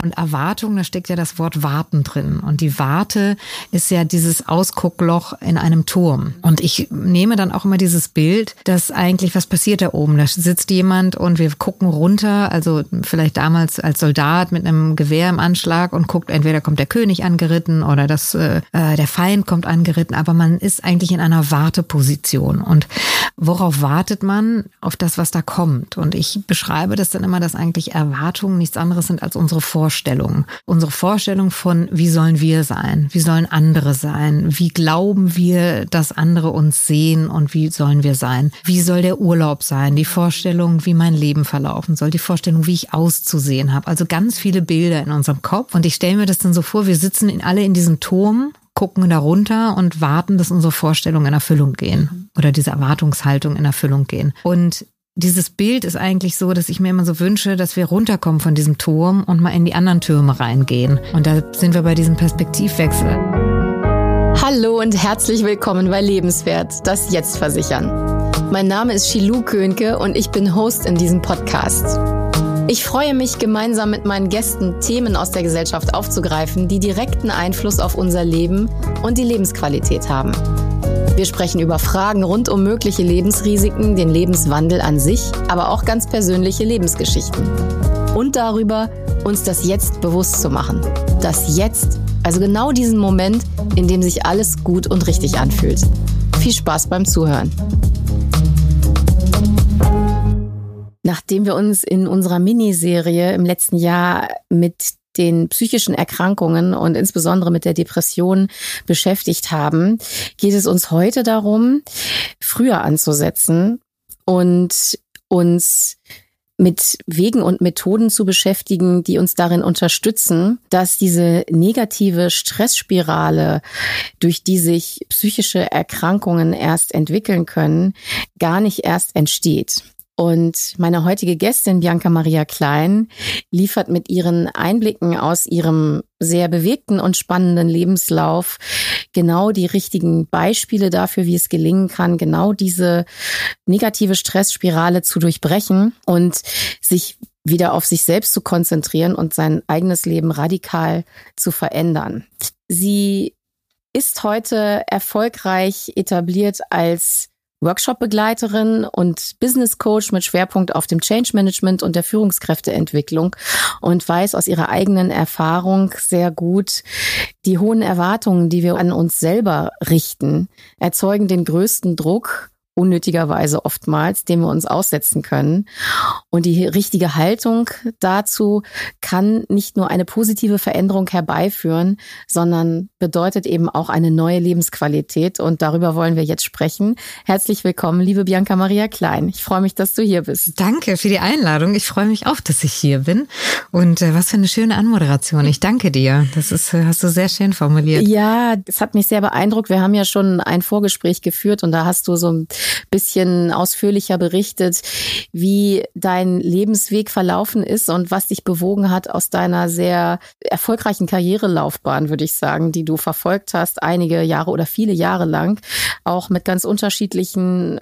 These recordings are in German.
Und Erwartung, da steckt ja das Wort Warten drin. Und die Warte ist ja dieses Ausguckloch in einem Turm. Und ich nehme dann auch immer dieses Bild, dass eigentlich, was passiert da oben? Da sitzt jemand und wir gucken runter, also vielleicht damals als Soldat mit einem Gewehr im Anschlag und guckt, entweder kommt der König angeritten oder der Feind kommt angeritten, aber man ist eigentlich in einer Warteposition. Und worauf wartet man? Auf das, was da kommt. Und ich beschreibe das dann immer, dass eigentlich Erwartungen nichts anderes sind als unsere Vorstellungen. Unsere Vorstellung von, wie sollen wir sein? Wie sollen andere sein? Wie glauben wir, dass andere uns sehen und wie sollen wir sein? Wie soll der Urlaub sein? Die Vorstellung, wie mein Leben verlaufen soll. Die Vorstellung, wie ich auszusehen habe. Also ganz viele Bilder in unserem Kopf. Und ich stelle mir das dann so vor, wir sitzen alle in diesem Turm, gucken da runter und warten, dass unsere Vorstellungen in Erfüllung gehen oder diese Erwartungshaltung in Erfüllung gehen. Und dieses Bild ist eigentlich so, dass ich mir immer so wünsche, dass wir runterkommen von diesem Turm und mal in die anderen Türme reingehen. Und da sind wir bei diesem Perspektivwechsel. Hallo und herzlich willkommen bei Lebenswert, das Jetzt versichern. Mein Name ist Shilou Könke und ich bin Host in diesem Podcast. Ich freue mich, gemeinsam mit meinen Gästen Themen aus der Gesellschaft aufzugreifen, die direkten Einfluss auf unser Leben und die Lebensqualität haben. Wir sprechen über Fragen rund um mögliche Lebensrisiken, den Lebenswandel an sich, aber auch ganz persönliche Lebensgeschichten. Und darüber, uns das Jetzt bewusst zu machen. Das Jetzt, also genau diesen Moment, in dem sich alles gut und richtig anfühlt. Viel Spaß beim Zuhören. Nachdem wir uns in unserer Miniserie im letzten Jahr mit den psychischen Erkrankungen und insbesondere mit der Depression beschäftigt haben, geht es uns heute darum, früher anzusetzen und uns mit Wegen und Methoden zu beschäftigen, die uns darin unterstützen, dass diese negative Stressspirale, durch die sich psychische Erkrankungen erst entwickeln können, gar nicht erst entsteht. Und meine heutige Gästin Bianca Maria Klein liefert mit ihren Einblicken aus ihrem sehr bewegten und spannenden Lebenslauf genau die richtigen Beispiele dafür, wie es gelingen kann, genau diese negative Stressspirale zu durchbrechen und sich wieder auf sich selbst zu konzentrieren und sein eigenes Leben radikal zu verändern. Sie ist heute erfolgreich etabliert als Workshop-Begleiterin und Business Coach mit Schwerpunkt auf dem Change Management und der Führungskräfteentwicklung und weiß aus ihrer eigenen Erfahrung sehr gut, die hohen Erwartungen, die wir an uns selber richten, erzeugen den größten Druck, unnötigerweise oftmals, dem wir uns aussetzen können. Und die richtige Haltung dazu kann nicht nur eine positive Veränderung herbeiführen, sondern bedeutet eben auch eine neue Lebensqualität. Und darüber wollen wir jetzt sprechen. Herzlich willkommen, liebe Bianca Maria Klein. Ich freue mich, dass du hier bist. Danke für die Einladung. Ich freue mich auch, dass ich hier bin. Und was für eine schöne Anmoderation. Ich danke dir. Hast du sehr schön formuliert. Ja, es hat mich sehr beeindruckt. Wir haben ja schon ein Vorgespräch geführt und da hast du so ein bisschen ausführlicher berichtet, wie dein Lebensweg verlaufen ist und was dich bewogen hat aus deiner sehr erfolgreichen Karrierelaufbahn, würde ich sagen, die du verfolgt hast, einige Jahre oder viele Jahre lang, auch mit ganz unterschiedlichen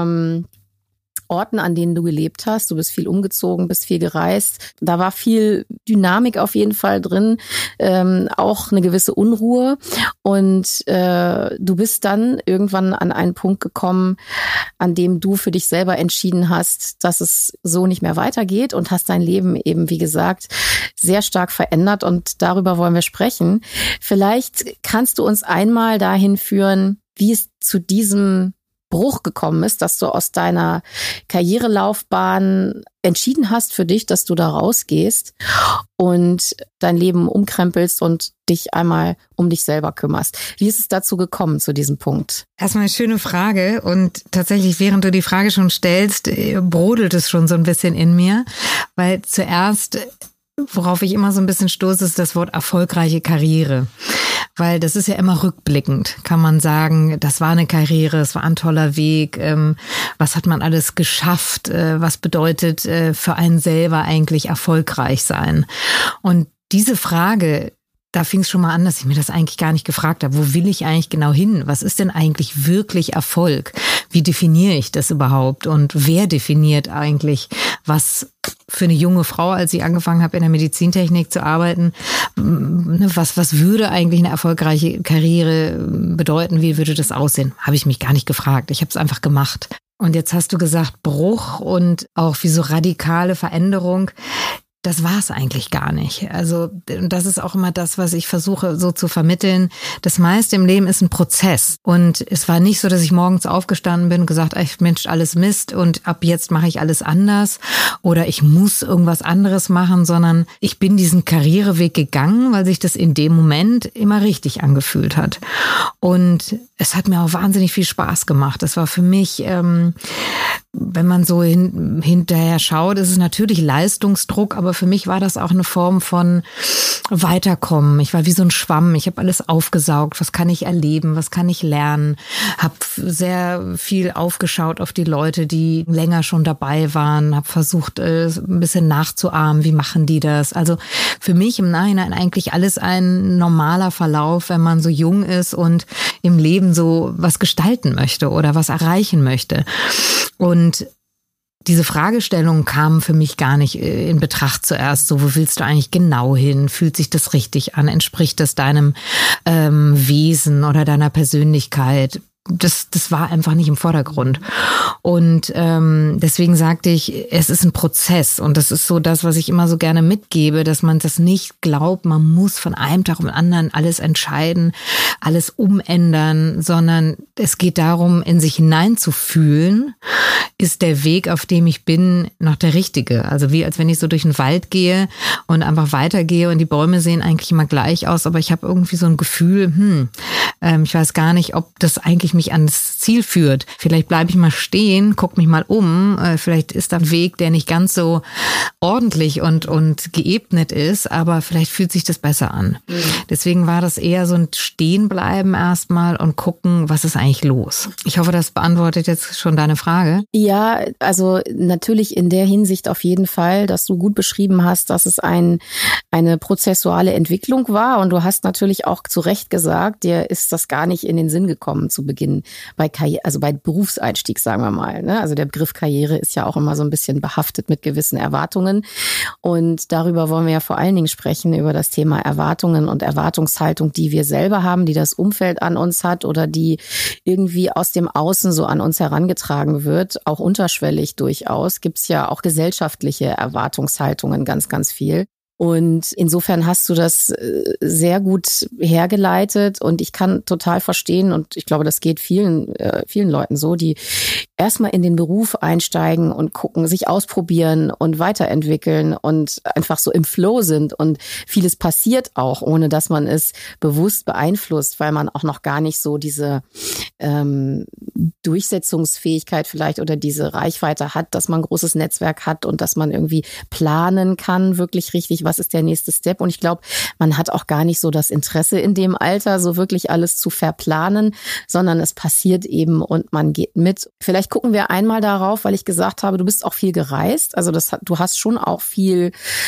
Orten, an denen du gelebt hast. Du bist viel umgezogen, bist viel gereist. Da war viel Dynamik auf jeden Fall drin, auch eine gewisse Unruhe. Und du bist dann irgendwann an einen Punkt gekommen, an dem du für dich selber entschieden hast, dass es so nicht mehr weitergeht und hast dein Leben eben, wie gesagt, sehr stark verändert. Und darüber wollen wir sprechen. Vielleicht kannst du uns einmal dahin führen, wie es zu diesem Bruch gekommen ist, dass du aus deiner Karrierelaufbahn entschieden hast für dich, dass du da rausgehst und dein Leben umkrempelst und dich einmal um dich selber kümmerst. Wie ist es dazu gekommen, zu diesem Punkt? Erstmal eine schöne Frage und tatsächlich, während du die Frage schon stellst, brodelt es schon so ein bisschen in mir, weil zuerst, worauf ich immer so ein bisschen stoße, ist das Wort erfolgreiche Karriere. Weil das ist ja immer rückblickend, kann man sagen, das war eine Karriere, es war ein toller Weg, was hat man alles geschafft, was bedeutet für einen selber eigentlich erfolgreich sein? Und diese Frage, da fing es schon mal an, dass ich mir das eigentlich gar nicht gefragt habe. Wo will ich eigentlich genau hin? Was ist denn eigentlich wirklich Erfolg? Wie definiere ich das überhaupt? Und wer definiert eigentlich, was für eine junge Frau, als ich angefangen habe, in der Medizintechnik zu arbeiten, was würde eigentlich eine erfolgreiche Karriere bedeuten? Wie würde das aussehen? Habe ich mich gar nicht gefragt. Ich habe es einfach gemacht. Und jetzt hast du gesagt, Bruch und auch wie so radikale Veränderung. Das war es eigentlich gar nicht. Also das ist auch immer das, was ich versuche so zu vermitteln. Das meiste im Leben ist ein Prozess. Und es war nicht so, dass ich morgens aufgestanden bin und gesagt, ey, Mensch, alles Mist und ab jetzt mache ich alles anders oder ich muss irgendwas anderes machen, sondern ich bin diesen Karriereweg gegangen, weil sich das in dem Moment immer richtig angefühlt hat. Und es hat mir auch wahnsinnig viel Spaß gemacht. Das war für mich, wenn man so hinterher schaut, ist es natürlich Leistungsdruck, aber für mich war das auch eine Form von Weiterkommen. Ich war wie so ein Schwamm. Ich habe alles aufgesaugt. Was kann ich erleben? Was kann ich lernen? Habe sehr viel aufgeschaut auf die Leute, die länger schon dabei waren. Habe versucht, ein bisschen nachzuahmen. Wie machen die das? Also für mich im Nachhinein eigentlich alles ein normaler Verlauf, wenn man so jung ist und im Leben so was gestalten möchte oder was erreichen möchte. Und diese Fragestellungen kamen für mich gar nicht in Betracht zuerst. So, wo willst du eigentlich genau hin? Fühlt sich das richtig an? Entspricht das deinem Wesen oder deiner Persönlichkeit? Das war einfach nicht im Vordergrund. Und deswegen sagte ich, es ist ein Prozess. Und das ist so das, was ich immer so gerne mitgebe, dass man das nicht glaubt, man muss von einem Tag auf den anderen alles entscheiden, alles umändern, sondern es geht darum, in sich hineinzufühlen, ist der Weg, auf dem ich bin, noch der richtige. Also wie als wenn ich so durch den Wald gehe und einfach weitergehe und die Bäume sehen eigentlich immer gleich aus, aber ich habe irgendwie so ein Gefühl, ich weiß gar nicht, ob das eigentlich mich ans Ziel führt. Vielleicht bleibe ich mal stehen, gucke mich mal um. Vielleicht ist da ein Weg, der nicht ganz so ordentlich und geebnet ist, aber vielleicht fühlt sich das besser an. Mhm. Deswegen war das eher so ein Stehenbleiben erstmal und gucken, was ist eigentlich los. Ich hoffe, das beantwortet jetzt schon deine Frage. Ja, also natürlich in der Hinsicht auf jeden Fall, dass du gut beschrieben hast, dass es eine prozessuale Entwicklung war und du hast natürlich auch zu Recht gesagt, dir ist das gar nicht in den Sinn gekommen zu Beginn bei Berufseinstieg, sagen wir mal. Ne? Also der Begriff Karriere ist ja auch immer so ein bisschen behaftet mit gewissen Erwartungen und darüber wollen wir ja vor allen Dingen sprechen, über das Thema Erwartungen und Erwartungshaltung, die wir selber haben, die das Umfeld an uns hat oder die irgendwie aus dem Außen so an uns herangetragen wird, auch unterschwellig durchaus. Gibt es ja auch gesellschaftliche Erwartungshaltungen ganz, ganz viel. Und insofern hast du das sehr gut hergeleitet und ich kann total verstehen und ich glaube, das geht vielen Leuten so, die erstmal in den Beruf einsteigen und gucken, sich ausprobieren und weiterentwickeln und einfach so im Flow sind und vieles passiert auch, ohne dass man es bewusst beeinflusst, weil man auch noch gar nicht so diese Durchsetzungsfähigkeit vielleicht oder diese Reichweite hat, dass man ein großes Netzwerk hat und dass man irgendwie planen kann, wirklich richtig, was ist der nächste Step? Und ich glaube, man hat auch gar nicht so das Interesse in dem Alter, so wirklich alles zu verplanen, sondern es passiert eben und man geht mit. Vielleicht gucken wir einmal darauf, weil ich gesagt habe, du bist auch viel gereist. Also du hast schon auch viel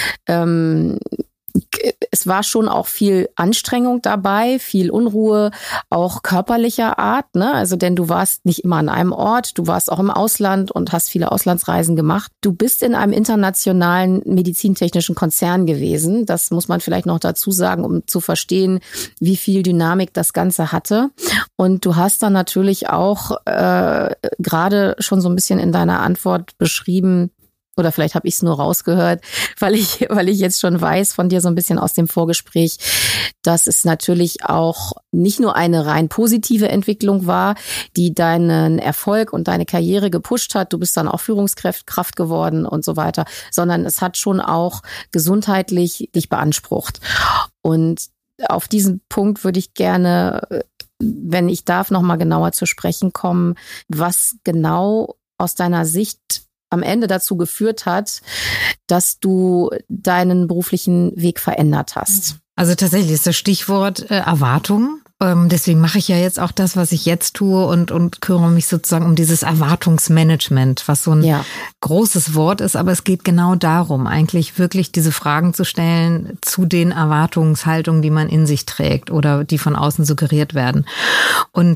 es war schon auch viel Anstrengung dabei, viel Unruhe, auch körperlicher Art, ne? Also denn du warst nicht immer an einem Ort, du warst auch im Ausland und hast viele Auslandsreisen gemacht. Du bist in einem internationalen medizintechnischen Konzern gewesen. Das muss man vielleicht noch dazu sagen, um zu verstehen, wie viel Dynamik das Ganze hatte. Und du hast dann natürlich auch gerade schon so ein bisschen in deiner Antwort beschrieben, oder vielleicht habe ich es nur rausgehört, weil ich jetzt schon weiß von dir so ein bisschen aus dem Vorgespräch, dass es natürlich auch nicht nur eine rein positive Entwicklung war, die deinen Erfolg und deine Karriere gepusht hat. Du bist dann auch Führungskraft geworden und so weiter, sondern es hat schon auch gesundheitlich dich beansprucht. Und auf diesen Punkt würde ich gerne, wenn ich darf, noch mal genauer zu sprechen kommen, was genau aus deiner Sicht am Ende dazu geführt hat, dass du deinen beruflichen Weg verändert hast. Also tatsächlich ist das Stichwort Erwartung. Deswegen mache ich ja jetzt auch das, was ich jetzt tue und kümmere mich sozusagen um dieses Erwartungsmanagement, was so ein großes Wort ist. Aber es geht genau darum, eigentlich wirklich diese Fragen zu stellen zu den Erwartungshaltungen, die man in sich trägt oder die von außen suggeriert werden. Und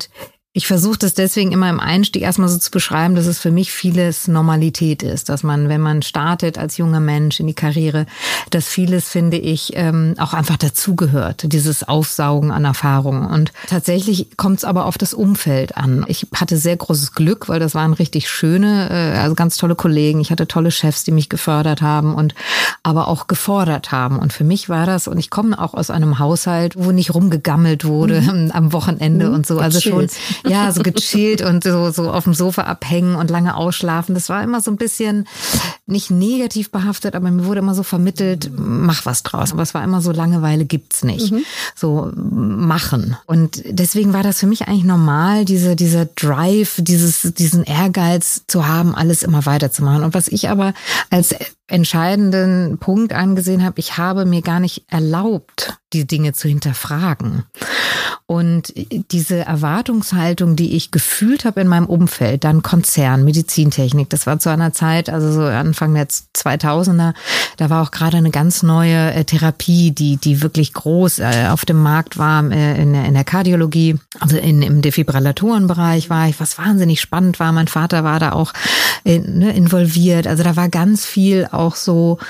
Ich versuche das deswegen immer im Einstieg erstmal so zu beschreiben, dass es für mich vieles Normalität ist, dass man, wenn man startet als junger Mensch in die Karriere, dass vieles, finde ich, auch einfach dazugehört, dieses Aufsaugen an Erfahrungen. Und tatsächlich kommt es aber auf das Umfeld an. Ich hatte sehr großes Glück, weil das waren richtig schöne, also ganz tolle Kollegen. Ich hatte tolle Chefs, die mich gefördert haben und aber auch gefordert haben. Und für mich war das, und ich komme auch aus einem Haushalt, wo nicht rumgegammelt wurde am Wochenende und so. Also schon, ja, so gechillt und so auf dem Sofa abhängen und lange ausschlafen. Das war immer so ein bisschen nicht negativ behaftet, aber mir wurde immer so vermittelt, mach was draus. Aber es war immer so, Langeweile gibt's nicht. So machen. Und deswegen war das für mich eigentlich normal, dieser Drive, diesen Ehrgeiz zu haben, alles immer weiterzumachen. Und was ich aber als entscheidenden Punkt angesehen habe, ich habe mir gar nicht erlaubt, die Dinge zu hinterfragen. Und diese Erwartungshaltung, die ich gefühlt habe in meinem Umfeld, dann Konzern, Medizintechnik, das war zu einer Zeit, also so Anfang der 2000er, da war auch gerade eine ganz neue Therapie, die wirklich groß auf dem Markt war in der Kardiologie, also im Defibrillatorenbereich war ich, was wahnsinnig spannend war. Mein Vater war da auch involviert, also da war ganz viel auch so,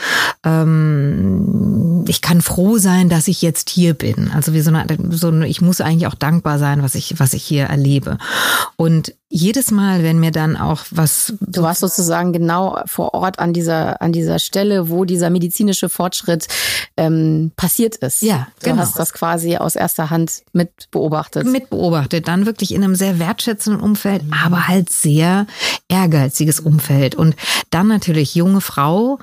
ich kann froh sein, dass ich jetzt hier bin. Also wie ich muss eigentlich auch dankbar sein, was ich hier erlebe. Und jedes Mal, wenn mir dann auch was... Du warst sozusagen genau vor Ort an dieser Stelle, wo dieser medizinische Fortschritt passiert ist. Ja, genau. Du hast das quasi aus erster Hand mitbeobachtet. Dann wirklich in einem sehr wertschätzenden Umfeld, aber halt sehr ehrgeiziges Umfeld. Und dann natürlich junge Frau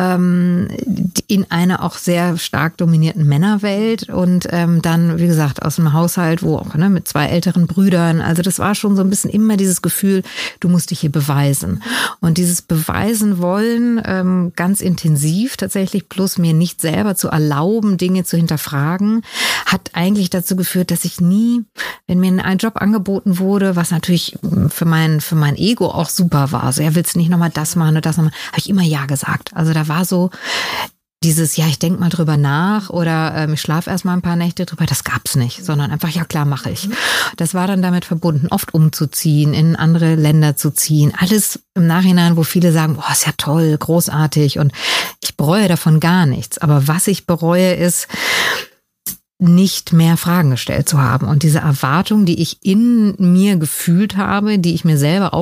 in einer auch sehr stark dominierten Männerwelt und dann, wie gesagt, aus einem Haushalt, wo auch mit 2 älteren Brüdern, also das war schon so ein bisschen immer dieses Gefühl, du musst dich hier beweisen. Und dieses Beweisen wollen, ganz intensiv tatsächlich, plus mir nicht selber zu erlauben, Dinge zu hinterfragen, hat eigentlich dazu geführt, dass ich nie, wenn mir ein Job angeboten wurde, was natürlich für mein Ego auch super war, so, ja, willst du nicht nochmal das machen oder das nochmal, habe ich immer ja gesagt. Also da war so dieses, ja, ich denke mal drüber nach oder ich schlafe erst mal ein paar Nächte drüber, das gab's nicht, sondern einfach, ja klar, mache ich. Das war dann damit verbunden, oft umzuziehen, in andere Länder zu ziehen. Alles im Nachhinein, wo viele sagen, boah, ist ja toll, großartig und ich bereue davon gar nichts. Aber was ich bereue ist, nicht mehr Fragen gestellt zu haben. Und diese Erwartung, die ich in mir gefühlt habe, die ich mir selber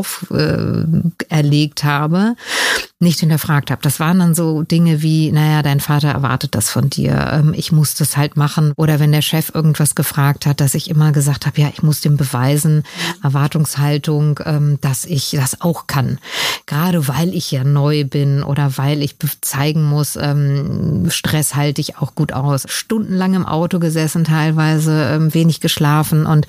auferlegt habe, nicht hinterfragt habe. Das waren dann so Dinge wie, naja, dein Vater erwartet das von dir, ich muss das halt machen. Oder wenn der Chef irgendwas gefragt hat, dass ich immer gesagt habe, ja, ich muss dem beweisen, Erwartungshaltung, dass ich das auch kann. Gerade weil ich ja neu bin oder weil ich zeigen muss, Stress halte ich auch gut aus. Stundenlang im Auto gesessen, teilweise wenig geschlafen und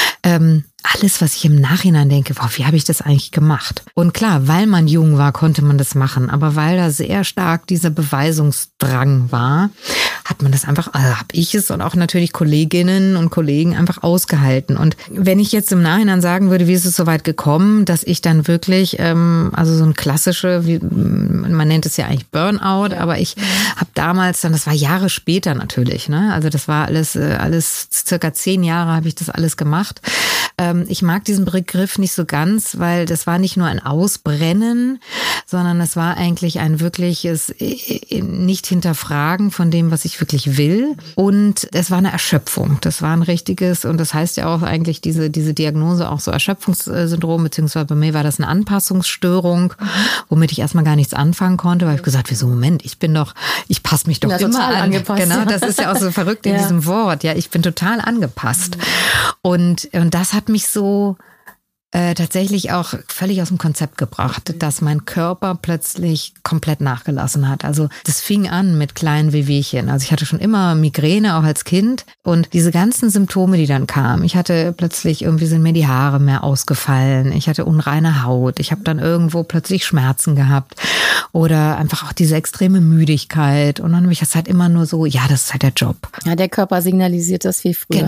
alles, was ich im Nachhinein denke, wow, wie habe ich das eigentlich gemacht? Und klar, weil man jung war, konnte man das machen. Aber weil da sehr stark dieser Beweisungsdrang war, hat man das einfach, also habe ich es und auch natürlich Kolleginnen und Kollegen einfach ausgehalten. Und wenn ich jetzt im Nachhinein sagen würde, wie ist es so weit gekommen, dass ich dann wirklich, also so ein klassische, man nennt es ja eigentlich Burnout, aber ich habe damals dann, das war Jahre später natürlich, ne? Also das war alles circa 10 Jahre habe ich das alles gemacht. Ich mag diesen Begriff nicht so ganz, weil das war nicht nur ein Ausbrennen, sondern es war eigentlich ein wirkliches Nicht-Hinterfragen von dem, was ich wirklich will. Und es war eine Erschöpfung. Das war ein richtiges, und das heißt ja auch eigentlich diese Diagnose auch so Erschöpfungssyndrom, beziehungsweise bei mir war das eine Anpassungsstörung, womit ich erstmal gar nichts anfangen konnte, weil ich gesagt, wieso, Moment, ich passe mich doch immer total an. Angepasst. Genau, das ist ja auch so verrückt in diesem Wort. Ja, ich bin total angepasst. Und das hat mich so tatsächlich auch völlig aus dem Konzept gebracht, dass mein Körper plötzlich komplett nachgelassen hat. Also das fing an mit kleinen Wehwehchen. Also ich hatte schon immer Migräne, auch als Kind. Und diese ganzen Symptome, die dann kamen. Ich hatte plötzlich, irgendwie sind mir die Haare mehr ausgefallen. Ich hatte unreine Haut. Ich habe dann irgendwo plötzlich Schmerzen gehabt. Oder einfach auch diese extreme Müdigkeit. Und dann habe ich das halt immer nur so, ja, das ist halt der Job. Ja, der Körper signalisiert das wie früher. Genau. Ne?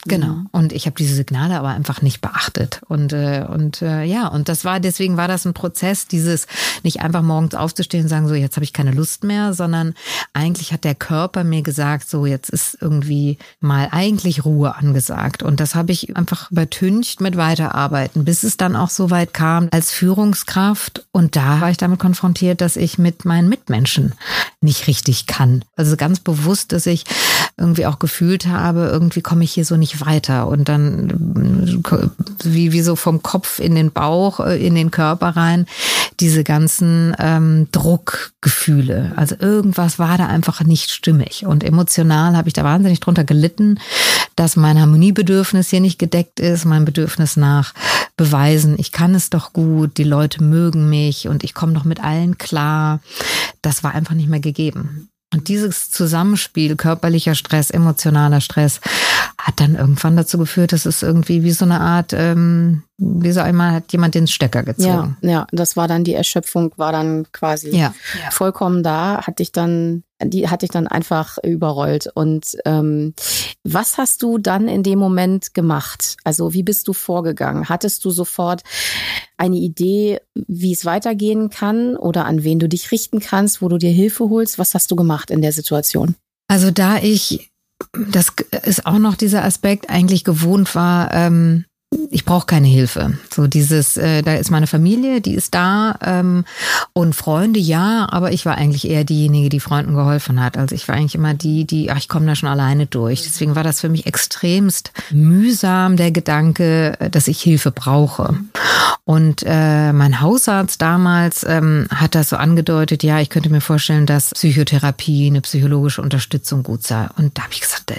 Genau. Und ich habe diese Signale aber einfach nicht beachtet. Und deswegen war das ein Prozess, dieses nicht einfach morgens aufzustehen und sagen, so jetzt habe ich keine Lust mehr, sondern eigentlich hat der Körper mir gesagt, so jetzt ist irgendwie mal eigentlich Ruhe angesagt. Und das habe ich einfach übertüncht mit Weiterarbeiten, bis es dann auch so weit kam als Führungskraft. Und da war ich damit konfrontiert, dass ich mit meinen Mitmenschen nicht richtig kann. Also ganz bewusst, dass ich irgendwie auch gefühlt habe, irgendwie komme ich hier so nicht weiter. Und dann wie so vom Kopf in den Bauch, in den Körper rein, diese ganzen Druckgefühle. Also irgendwas war da einfach nicht stimmig. Und emotional habe ich da wahnsinnig drunter gelitten, dass mein Harmoniebedürfnis hier nicht gedeckt ist, mein Bedürfnis nach Beweisen, ich kann es doch gut, die Leute mögen mich und ich komme doch mit allen klar. Das war einfach nicht mehr gegeben. Und dieses Zusammenspiel körperlicher Stress, emotionaler Stress hat dann irgendwann dazu geführt, dass es irgendwie wie so eine Art, wie so einmal hat jemand den Stecker gezogen. Ja, das war dann die Erschöpfung, war dann quasi vollkommen da, hat dich dann einfach überrollt. Und was hast du dann in dem Moment gemacht? Also wie bist du vorgegangen? Hattest du sofort eine Idee, wie es weitergehen kann oder an wen du dich richten kannst, wo du dir Hilfe holst? Was hast du gemacht in der Situation? Also das ist auch noch dieser Aspekt, eigentlich gewohnt war, ich brauche keine Hilfe. So dieses, da ist meine Familie, die ist da und Freunde, ja, aber ich war eigentlich eher diejenige, die Freunden geholfen hat. Also ich war eigentlich immer ich komme da schon alleine durch. Deswegen war das für mich extremst mühsam, der Gedanke, dass ich Hilfe brauche. Und mein Hausarzt damals hat das so angedeutet, ja, ich könnte mir vorstellen, dass Psychotherapie, eine psychologische Unterstützung gut sei. Und da habe ich gesagt,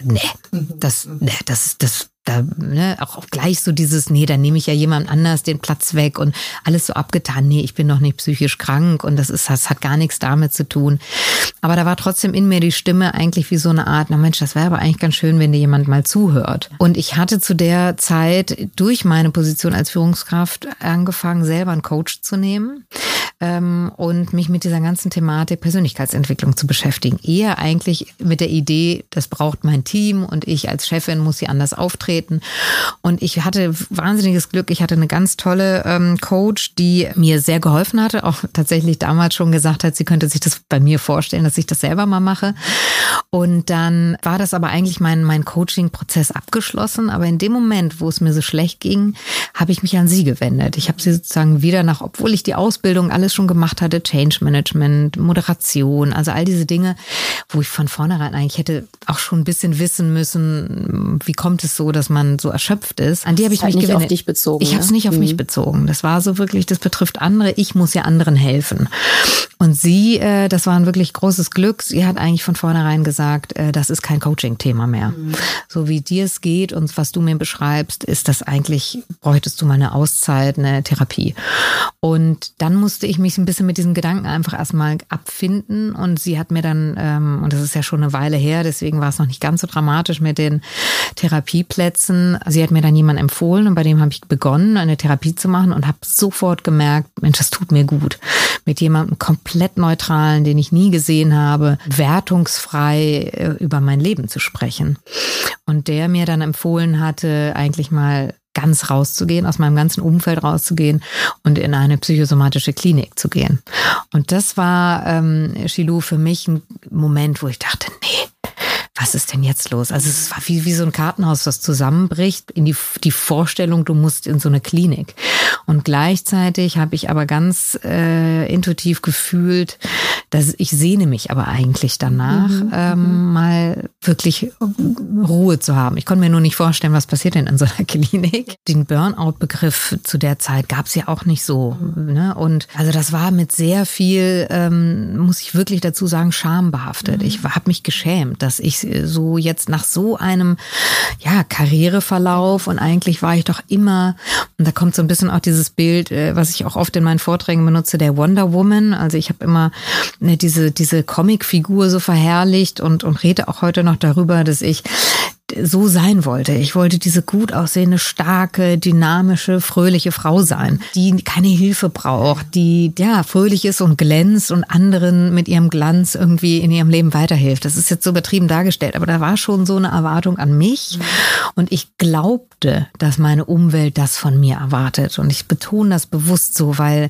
auch gleich so dieses, dann nehme ich ja jemand anders den Platz weg und alles so abgetan. Ich bin doch nicht psychisch krank und das hat gar nichts damit zu tun. Aber da war trotzdem in mir die Stimme eigentlich wie so eine Art, na Mensch, das wäre aber eigentlich ganz schön, wenn dir jemand mal zuhört. Und ich hatte zu der Zeit durch meine Position als Führungskraft angefangen, selber einen Coach zu nehmen und mich mit dieser ganzen Thematik Persönlichkeitsentwicklung zu beschäftigen. Eher eigentlich mit der Idee, das braucht mein Team und ich als Chefin muss hier anders auftreten. Und ich hatte wahnsinniges Glück. Ich hatte eine ganz tolle Coach, die mir sehr geholfen hatte, auch tatsächlich damals schon gesagt hat, sie könnte sich das bei mir vorstellen, dass ich das selber mal mache. Und dann war das aber eigentlich mein Coaching-Prozess abgeschlossen. Aber in dem Moment, wo es mir so schlecht ging, habe ich mich an sie gewendet. Ich habe sie sozusagen wieder obwohl ich die Ausbildung alles schon gemacht hatte, Change Management, Moderation, also all diese Dinge, wo ich von vornherein eigentlich hätte auch schon ein bisschen wissen müssen, wie kommt es so, dass man so erschöpft ist. An die habe ich mich gewendet. Auf dich bezogen. Ich habe es nicht auf mich bezogen. Das war so wirklich, das betrifft andere. Ich muss ja anderen helfen. Und sie, das war ein wirklich großes Glück. Sie hat eigentlich von vornherein gesagt, das ist kein Coaching-Thema mehr. So wie dir es geht und was du mir beschreibst, ist das eigentlich, bräuchtest du mal eine Auszeit, eine Therapie. Und dann musste ich mich ein bisschen mit diesen Gedanken einfach erstmal abfinden. Und sie hat mir dann, und das ist ja schon eine Weile her, deswegen war es noch nicht ganz so dramatisch mit den Therapieplätzen. Sie hat mir dann jemanden empfohlen und bei dem habe ich begonnen, eine Therapie zu machen und habe sofort gemerkt, Mensch, das tut mir gut. Mit jemandem komplett Neutralen, den ich nie gesehen habe, wertungsfrei über mein Leben zu sprechen. Und der mir dann empfohlen hatte, eigentlich mal ganz rauszugehen, aus meinem ganzen Umfeld rauszugehen und in eine psychosomatische Klinik zu gehen. Und das war, Shilou, für mich ein Moment, wo ich dachte, was ist denn jetzt los? Also es war wie so ein Kartenhaus, das zusammenbricht in die Vorstellung, du musst in so eine Klinik. Und gleichzeitig habe ich aber ganz intuitiv gefühlt, dass ich sehne mich aber eigentlich danach, mal wirklich Ruhe zu haben. Ich konnte mir nur nicht vorstellen, was passiert denn in so einer Klinik. Den Burnout-Begriff zu der Zeit gab es ja auch nicht so. Ne? Und also das war mit sehr viel, muss ich wirklich dazu sagen, schambehaftet. Ich habe mich geschämt, dass ich so jetzt nach so einem Karriereverlauf und eigentlich war ich doch immer, und da kommt so ein bisschen auch dieses Bild, was ich auch oft in meinen Vorträgen benutze, der Wonder Woman. Also ich habe immer diese Comicfigur so verherrlicht und rede auch heute noch darüber, dass ich so sein wollte. Ich wollte diese gut aussehende, starke, dynamische, fröhliche Frau sein, die keine Hilfe braucht, die fröhlich ist und glänzt und anderen mit ihrem Glanz irgendwie in ihrem Leben weiterhilft. Das ist jetzt so übertrieben dargestellt, aber da war schon so eine Erwartung an mich und ich glaubte, dass meine Umwelt das von mir erwartet. Und ich betone das bewusst so, weil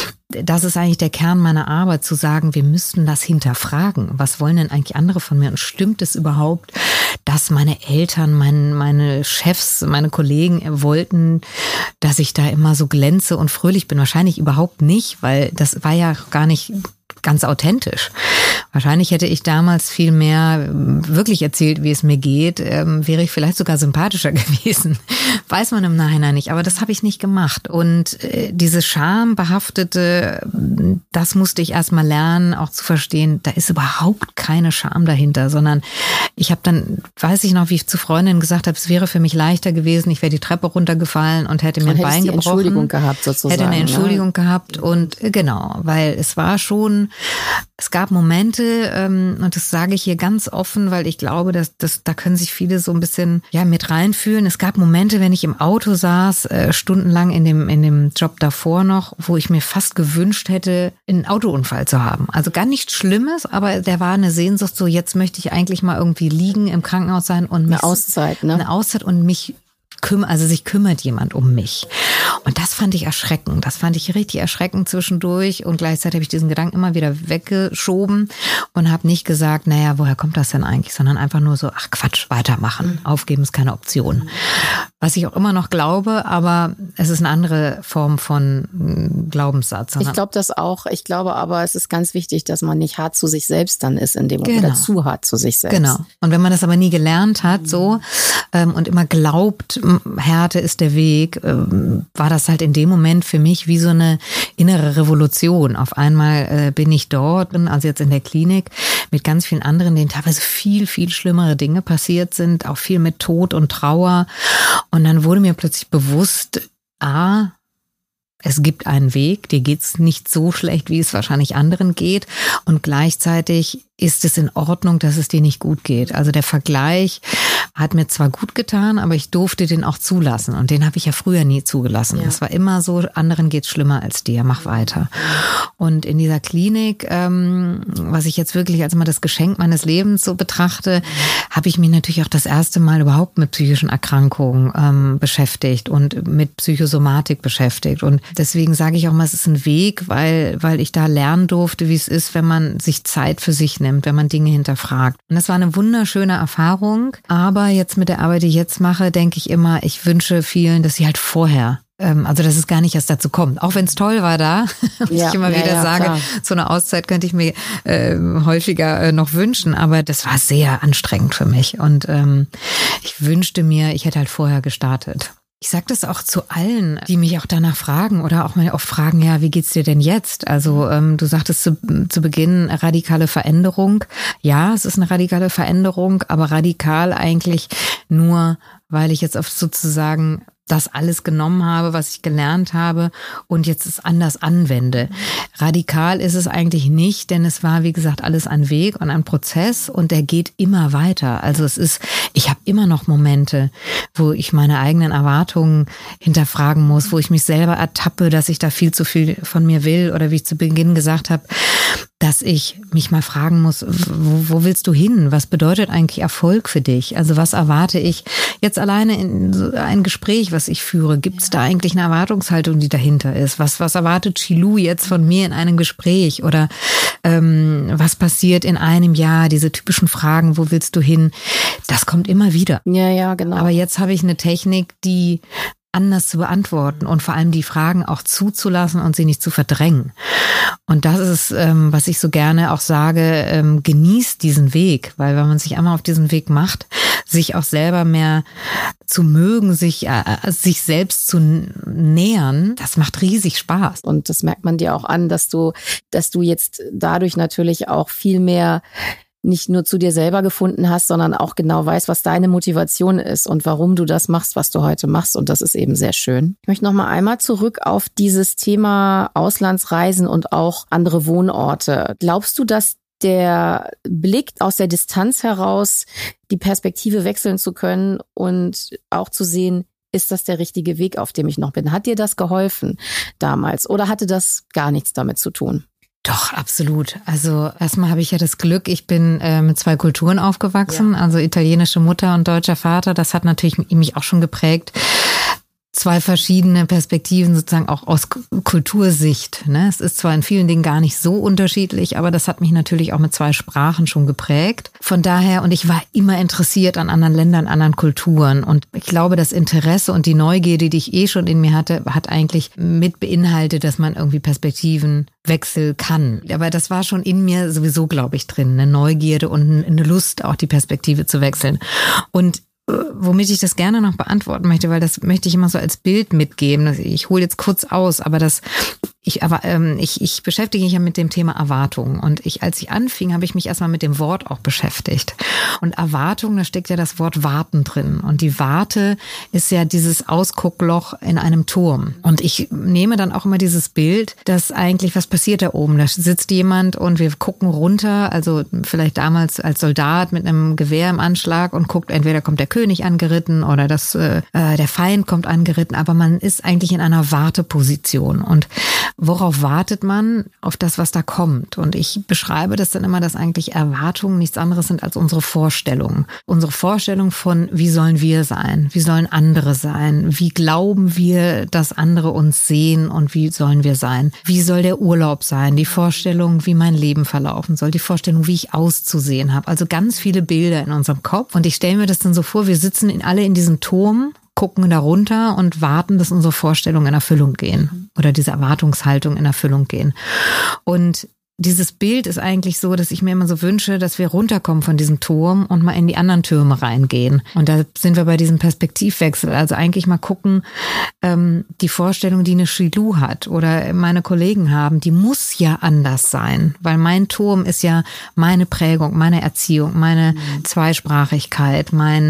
das ist eigentlich der Kern meiner Arbeit, zu sagen, wir müssten das hinterfragen. Was wollen denn eigentlich andere von mir? Und stimmt es überhaupt, dass meine Eltern, meine Chefs, meine Kollegen wollten, dass ich da immer so glänze und fröhlich bin? Wahrscheinlich überhaupt nicht, weil das war ja gar nicht ganz authentisch. Wahrscheinlich hätte ich damals viel mehr wirklich erzählt, wie es mir geht, wäre ich vielleicht sogar sympathischer gewesen. Weiß man im Nachhinein nicht, aber das habe ich nicht gemacht. Und diese schambehaftete, das musste ich erst mal lernen, auch zu verstehen, da ist überhaupt keine Scham dahinter, sondern ich habe dann, weiß ich noch, wie ich zu Freundinnen gesagt habe, es wäre für mich leichter gewesen, ich wäre die Treppe runtergefallen und hätte mir ein Bein gebrochen. Entschuldigung gehabt sozusagen. Hätte eine Entschuldigung gehabt und genau, weil es war schon, es gab Momente, und das sage ich hier ganz offen, weil ich glaube, dass da können sich viele so ein bisschen mit reinfühlen. Es gab Momente, wenn ich im Auto saß, stundenlang in dem Job davor noch, wo ich mir fast gewünscht hätte, einen Autounfall zu haben. Also gar nichts Schlimmes, aber der war eine Sehnsucht, so jetzt möchte ich eigentlich mal irgendwie liegen, im Krankenhaus sein und mich, eine Auszeit, ne? Eine Auszeit und mich sich kümmert jemand um mich. Und das fand ich erschreckend. Das fand ich richtig erschreckend zwischendurch. Und gleichzeitig habe ich diesen Gedanken immer wieder weggeschoben und habe nicht gesagt, naja, woher kommt das denn eigentlich? Sondern einfach nur so, ach Quatsch, weitermachen. Aufgeben ist keine Option. Was ich auch immer noch glaube, aber es ist eine andere Form von Glaubenssatz. Ich glaube das auch. Ich glaube aber, es ist ganz wichtig, dass man nicht hart zu sich selbst dann ist in dem Moment, oder zu hart zu sich selbst. Genau. Und wenn man das aber nie gelernt hat, so, und immer glaubt, Härte ist der Weg, war das halt in dem Moment für mich wie so eine innere Revolution. Auf einmal bin ich dort, also jetzt in der Klinik, mit ganz vielen anderen, denen teilweise viel, viel schlimmere Dinge passiert sind, auch viel mit Tod und Trauer. Und dann wurde mir plötzlich bewusst, es gibt einen Weg, dir geht's nicht so schlecht, wie es wahrscheinlich anderen geht. Und gleichzeitig ist es in Ordnung, dass es dir nicht gut geht. Also der Vergleich hat mir zwar gut getan, aber ich durfte den auch zulassen. Und den habe ich ja früher nie zugelassen. Es war immer so, anderen geht's schlimmer als dir, mach weiter. Und in dieser Klinik, was ich jetzt wirklich als mal das Geschenk meines Lebens so betrachte, habe ich mich natürlich auch das erste Mal überhaupt mit psychischen Erkrankungen beschäftigt und mit Psychosomatik beschäftigt. Und deswegen sage ich auch mal, es ist ein Weg, weil ich da lernen durfte, wie es ist, wenn man sich Zeit für sich nimmt, wenn man Dinge hinterfragt. Und das war eine wunderschöne Erfahrung. Aber jetzt mit der Arbeit, die ich jetzt mache, denke ich immer, ich wünsche vielen, dass sie halt vorher, also dass es gar nicht erst dazu kommt. Auch wenn es toll war da, und ich immer wieder sage, klar, so eine Auszeit könnte ich mir häufiger noch wünschen, aber das war sehr anstrengend für mich. Und ich wünschte mir, ich hätte halt vorher gestartet. Ich sage das auch zu allen, die mich auch danach fragen oder auch mal oft fragen, ja, wie geht's dir denn jetzt? Also du sagtest zu Beginn radikale Veränderung. Ja, es ist eine radikale Veränderung, aber radikal eigentlich nur, weil ich jetzt oft sozusagen das alles genommen habe, was ich gelernt habe und jetzt es anders anwende. Radikal ist es eigentlich nicht, denn es war, wie gesagt, alles ein Weg und ein Prozess und der geht immer weiter. Also ich habe immer noch Momente, wo ich meine eigenen Erwartungen hinterfragen muss, wo ich mich selber ertappe, dass ich da viel zu viel von mir will oder wie ich zu Beginn gesagt habe, dass ich mich mal fragen muss, wo willst du hin? Was bedeutet eigentlich Erfolg für dich? Also was erwarte ich jetzt alleine in so ein Gespräch, was ich führe? Gibt es da eigentlich eine Erwartungshaltung, die dahinter ist? Was erwartet Chilou jetzt von mir in einem Gespräch? Oder was passiert in einem Jahr? Diese typischen Fragen, wo willst du hin? Das kommt immer wieder. Ja, genau. Aber jetzt habe ich eine Technik, die anders zu beantworten und vor allem die Fragen auch zuzulassen und sie nicht zu verdrängen. Und das ist, was ich so gerne auch sage, genießt diesen Weg, weil wenn man sich einmal auf diesen Weg macht, sich auch selber mehr zu mögen, sich selbst zu nähern, das macht riesig Spaß. Und das merkt man dir auch an, dass du jetzt dadurch natürlich auch viel mehr nicht nur zu dir selber gefunden hast, sondern auch genau weißt, was deine Motivation ist und warum du das machst, was du heute machst. Und das ist eben sehr schön. Ich möchte noch mal einmal zurück auf dieses Thema Auslandsreisen und auch andere Wohnorte. Glaubst du, dass der Blick aus der Distanz heraus, die Perspektive wechseln zu können und auch zu sehen, ist das der richtige Weg, auf dem ich noch bin? Hat dir das geholfen damals oder hatte das gar nichts damit zu tun? Doch, absolut. Also erstmal habe ich ja das Glück, ich bin mit 2 Kulturen aufgewachsen, also italienische Mutter und deutscher Vater. Das hat natürlich mich auch schon geprägt. 2 verschiedene Perspektiven sozusagen auch aus Kultursicht. Ne? Es ist zwar in vielen Dingen gar nicht so unterschiedlich, aber das hat mich natürlich auch mit 2 Sprachen schon geprägt. Von daher, und ich war immer interessiert an anderen Ländern, anderen Kulturen. Und ich glaube, das Interesse und die Neugierde, die ich schon in mir hatte, hat eigentlich mit beinhaltet, dass man irgendwie Perspektivenwechsel kann. Aber das war schon in mir sowieso, glaube ich, drin. Eine Neugierde und eine Lust, auch die Perspektive zu wechseln. Und womit ich das gerne noch beantworten möchte, weil das möchte ich immer so als Bild mitgeben. Ich hole jetzt kurz aus, aber ich beschäftige mich ja mit dem Thema Erwartungen. Und als ich anfing, habe ich mich erstmal mit dem Wort auch beschäftigt. Und Erwartung, da steckt ja das Wort Warten drin. Und die Warte ist ja dieses Ausguckloch in einem Turm. Und ich nehme dann auch immer dieses Bild, dass eigentlich, was passiert da oben? Da sitzt jemand und wir gucken runter, also vielleicht damals als Soldat mit einem Gewehr im Anschlag und guckt, entweder kommt der König angeritten oder der Feind kommt angeritten, aber man ist eigentlich in einer Warteposition. Und worauf wartet man? Auf das, was da kommt. Und ich beschreibe das dann immer, dass eigentlich Erwartungen nichts anderes sind als unsere Vorstellungen. Unsere Vorstellung von, wie sollen wir sein? Wie sollen andere sein? Wie glauben wir, dass andere uns sehen und wie sollen wir sein? Wie soll der Urlaub sein? Die Vorstellung, wie mein Leben verlaufen soll. Die Vorstellung, wie ich auszusehen habe. Also ganz viele Bilder in unserem Kopf. Und ich stelle mir das dann so vor, wir sitzen alle in diesem Turm, gucken da runter und warten, dass unsere Vorstellungen in Erfüllung gehen oder diese Erwartungshaltung in Erfüllung gehen. Und dieses Bild ist eigentlich so, dass ich mir immer so wünsche, dass wir runterkommen von diesem Turm und mal in die anderen Türme reingehen. Und da sind wir bei diesem Perspektivwechsel. Also eigentlich mal gucken, die Vorstellung, die eine Shilou hat oder meine Kollegen haben, die muss ja anders sein. Weil mein Turm ist ja meine Prägung, meine Erziehung, meine Zweisprachigkeit,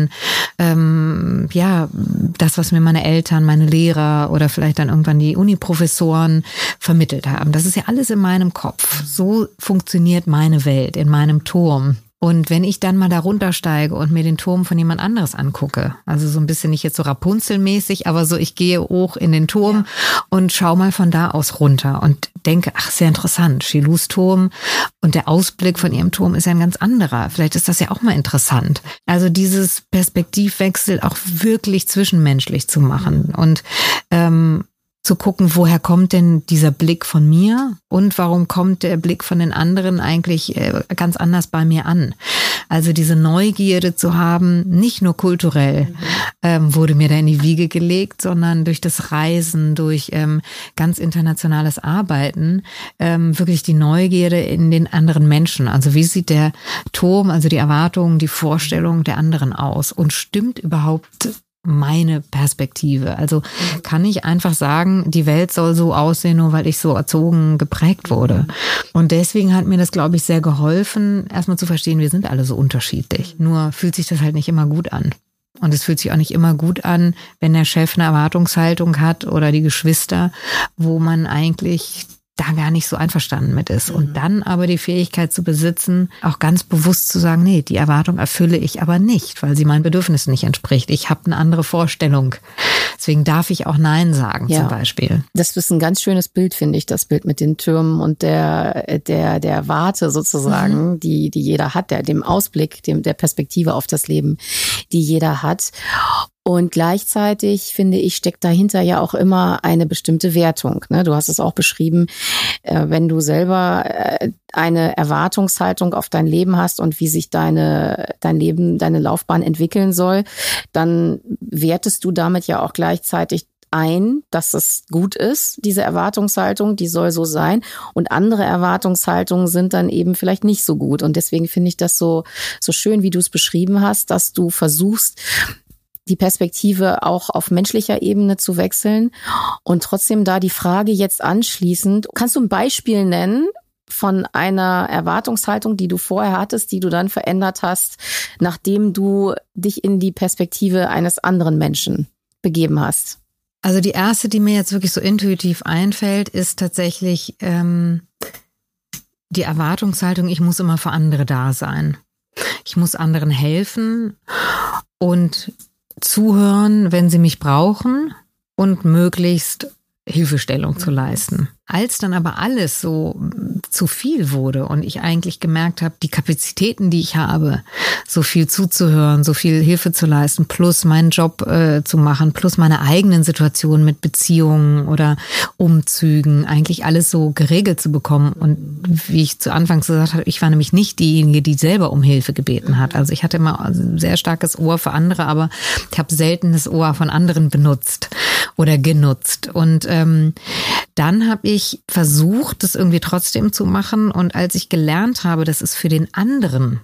das, was mir meine Eltern, meine Lehrer oder vielleicht dann irgendwann die Uni-Professoren vermittelt haben. Das ist ja alles in meinem Kopf. So funktioniert meine Welt in meinem Turm. Und wenn ich dann mal da runtersteige und mir den Turm von jemand anderes angucke, also so ein bisschen nicht jetzt so Rapunzel-mäßig, aber so ich gehe hoch in den Turm und schaue mal von da aus runter und denke, ach, sehr interessant, Shilous Turm und der Ausblick von ihrem Turm ist ja ein ganz anderer. Vielleicht ist das ja auch mal interessant. Also dieses Perspektivwechsel auch wirklich zwischenmenschlich zu machen und zu gucken, woher kommt denn dieser Blick von mir und warum kommt der Blick von den anderen eigentlich ganz anders bei mir an. Also diese Neugierde zu haben, nicht nur kulturell wurde mir da in die Wiege gelegt, sondern durch das Reisen, durch ganz internationales Arbeiten, wirklich die Neugierde in den anderen Menschen. Also wie sieht der Turm, also die Erwartungen, die Vorstellungen der anderen aus und stimmt überhaupt meine Perspektive? Also kann ich einfach sagen, die Welt soll so aussehen, nur weil ich so erzogen, geprägt wurde. Und deswegen hat mir das, glaube ich, sehr geholfen, erstmal zu verstehen, wir sind alle so unterschiedlich. Nur fühlt sich das halt nicht immer gut an. Und es fühlt sich auch nicht immer gut an, wenn der Chef eine Erwartungshaltung hat oder die Geschwister, wo man eigentlich da gar nicht so einverstanden mit ist. Und dann aber die Fähigkeit zu besitzen, auch ganz bewusst zu sagen, nee, die Erwartung erfülle ich aber nicht, weil sie meinen Bedürfnissen nicht entspricht. Ich habe eine andere Vorstellung. Deswegen darf ich auch Nein sagen, zum Beispiel. Das ist ein ganz schönes Bild, finde ich, das Bild mit den Türmen und der Warte sozusagen, die jeder hat, dem Ausblick, der Perspektive auf das Leben, die jeder hat. Und gleichzeitig, finde ich, steckt dahinter ja auch immer eine bestimmte Wertung. Ne? Du hast es auch beschrieben, wenn du selber eine Erwartungshaltung auf dein Leben hast und wie sich dein Leben, deine Laufbahn entwickeln soll, dann wertest du damit ja auch gleichzeitig ein, dass es gut ist, diese Erwartungshaltung, die soll so sein. Und andere Erwartungshaltungen sind dann eben vielleicht nicht so gut. Und deswegen finde ich das so schön, wie du es beschrieben hast, dass du versuchst, die Perspektive auch auf menschlicher Ebene zu wechseln. Und trotzdem da die Frage jetzt anschließend, kannst du ein Beispiel nennen von einer Erwartungshaltung, die du vorher hattest, die du dann verändert hast, nachdem du dich in die Perspektive eines anderen Menschen begeben hast? Also die erste, die mir jetzt wirklich so intuitiv einfällt, ist tatsächlich die Erwartungshaltung, ich muss immer für andere da sein. Ich muss anderen helfen und zuhören, wenn sie mich brauchen und möglichst Hilfestellung zu leisten. Als dann aber alles so zu viel wurde und ich eigentlich gemerkt habe, die Kapazitäten, die ich habe, so viel zuzuhören, so viel Hilfe zu leisten, plus meinen Job zu machen, plus meine eigenen Situationen mit Beziehungen oder Umzügen, eigentlich alles so geregelt zu bekommen. Und wie ich zu Anfangs gesagt habe, ich war nämlich nicht diejenige, die selber um Hilfe gebeten hat. Also ich hatte immer ein sehr starkes Ohr für andere, aber ich habe selten das Ohr von anderen benutzt oder genutzt. Und dann habe ich versucht, das irgendwie trotzdem zu machen. Und als ich gelernt habe, dass es für den anderen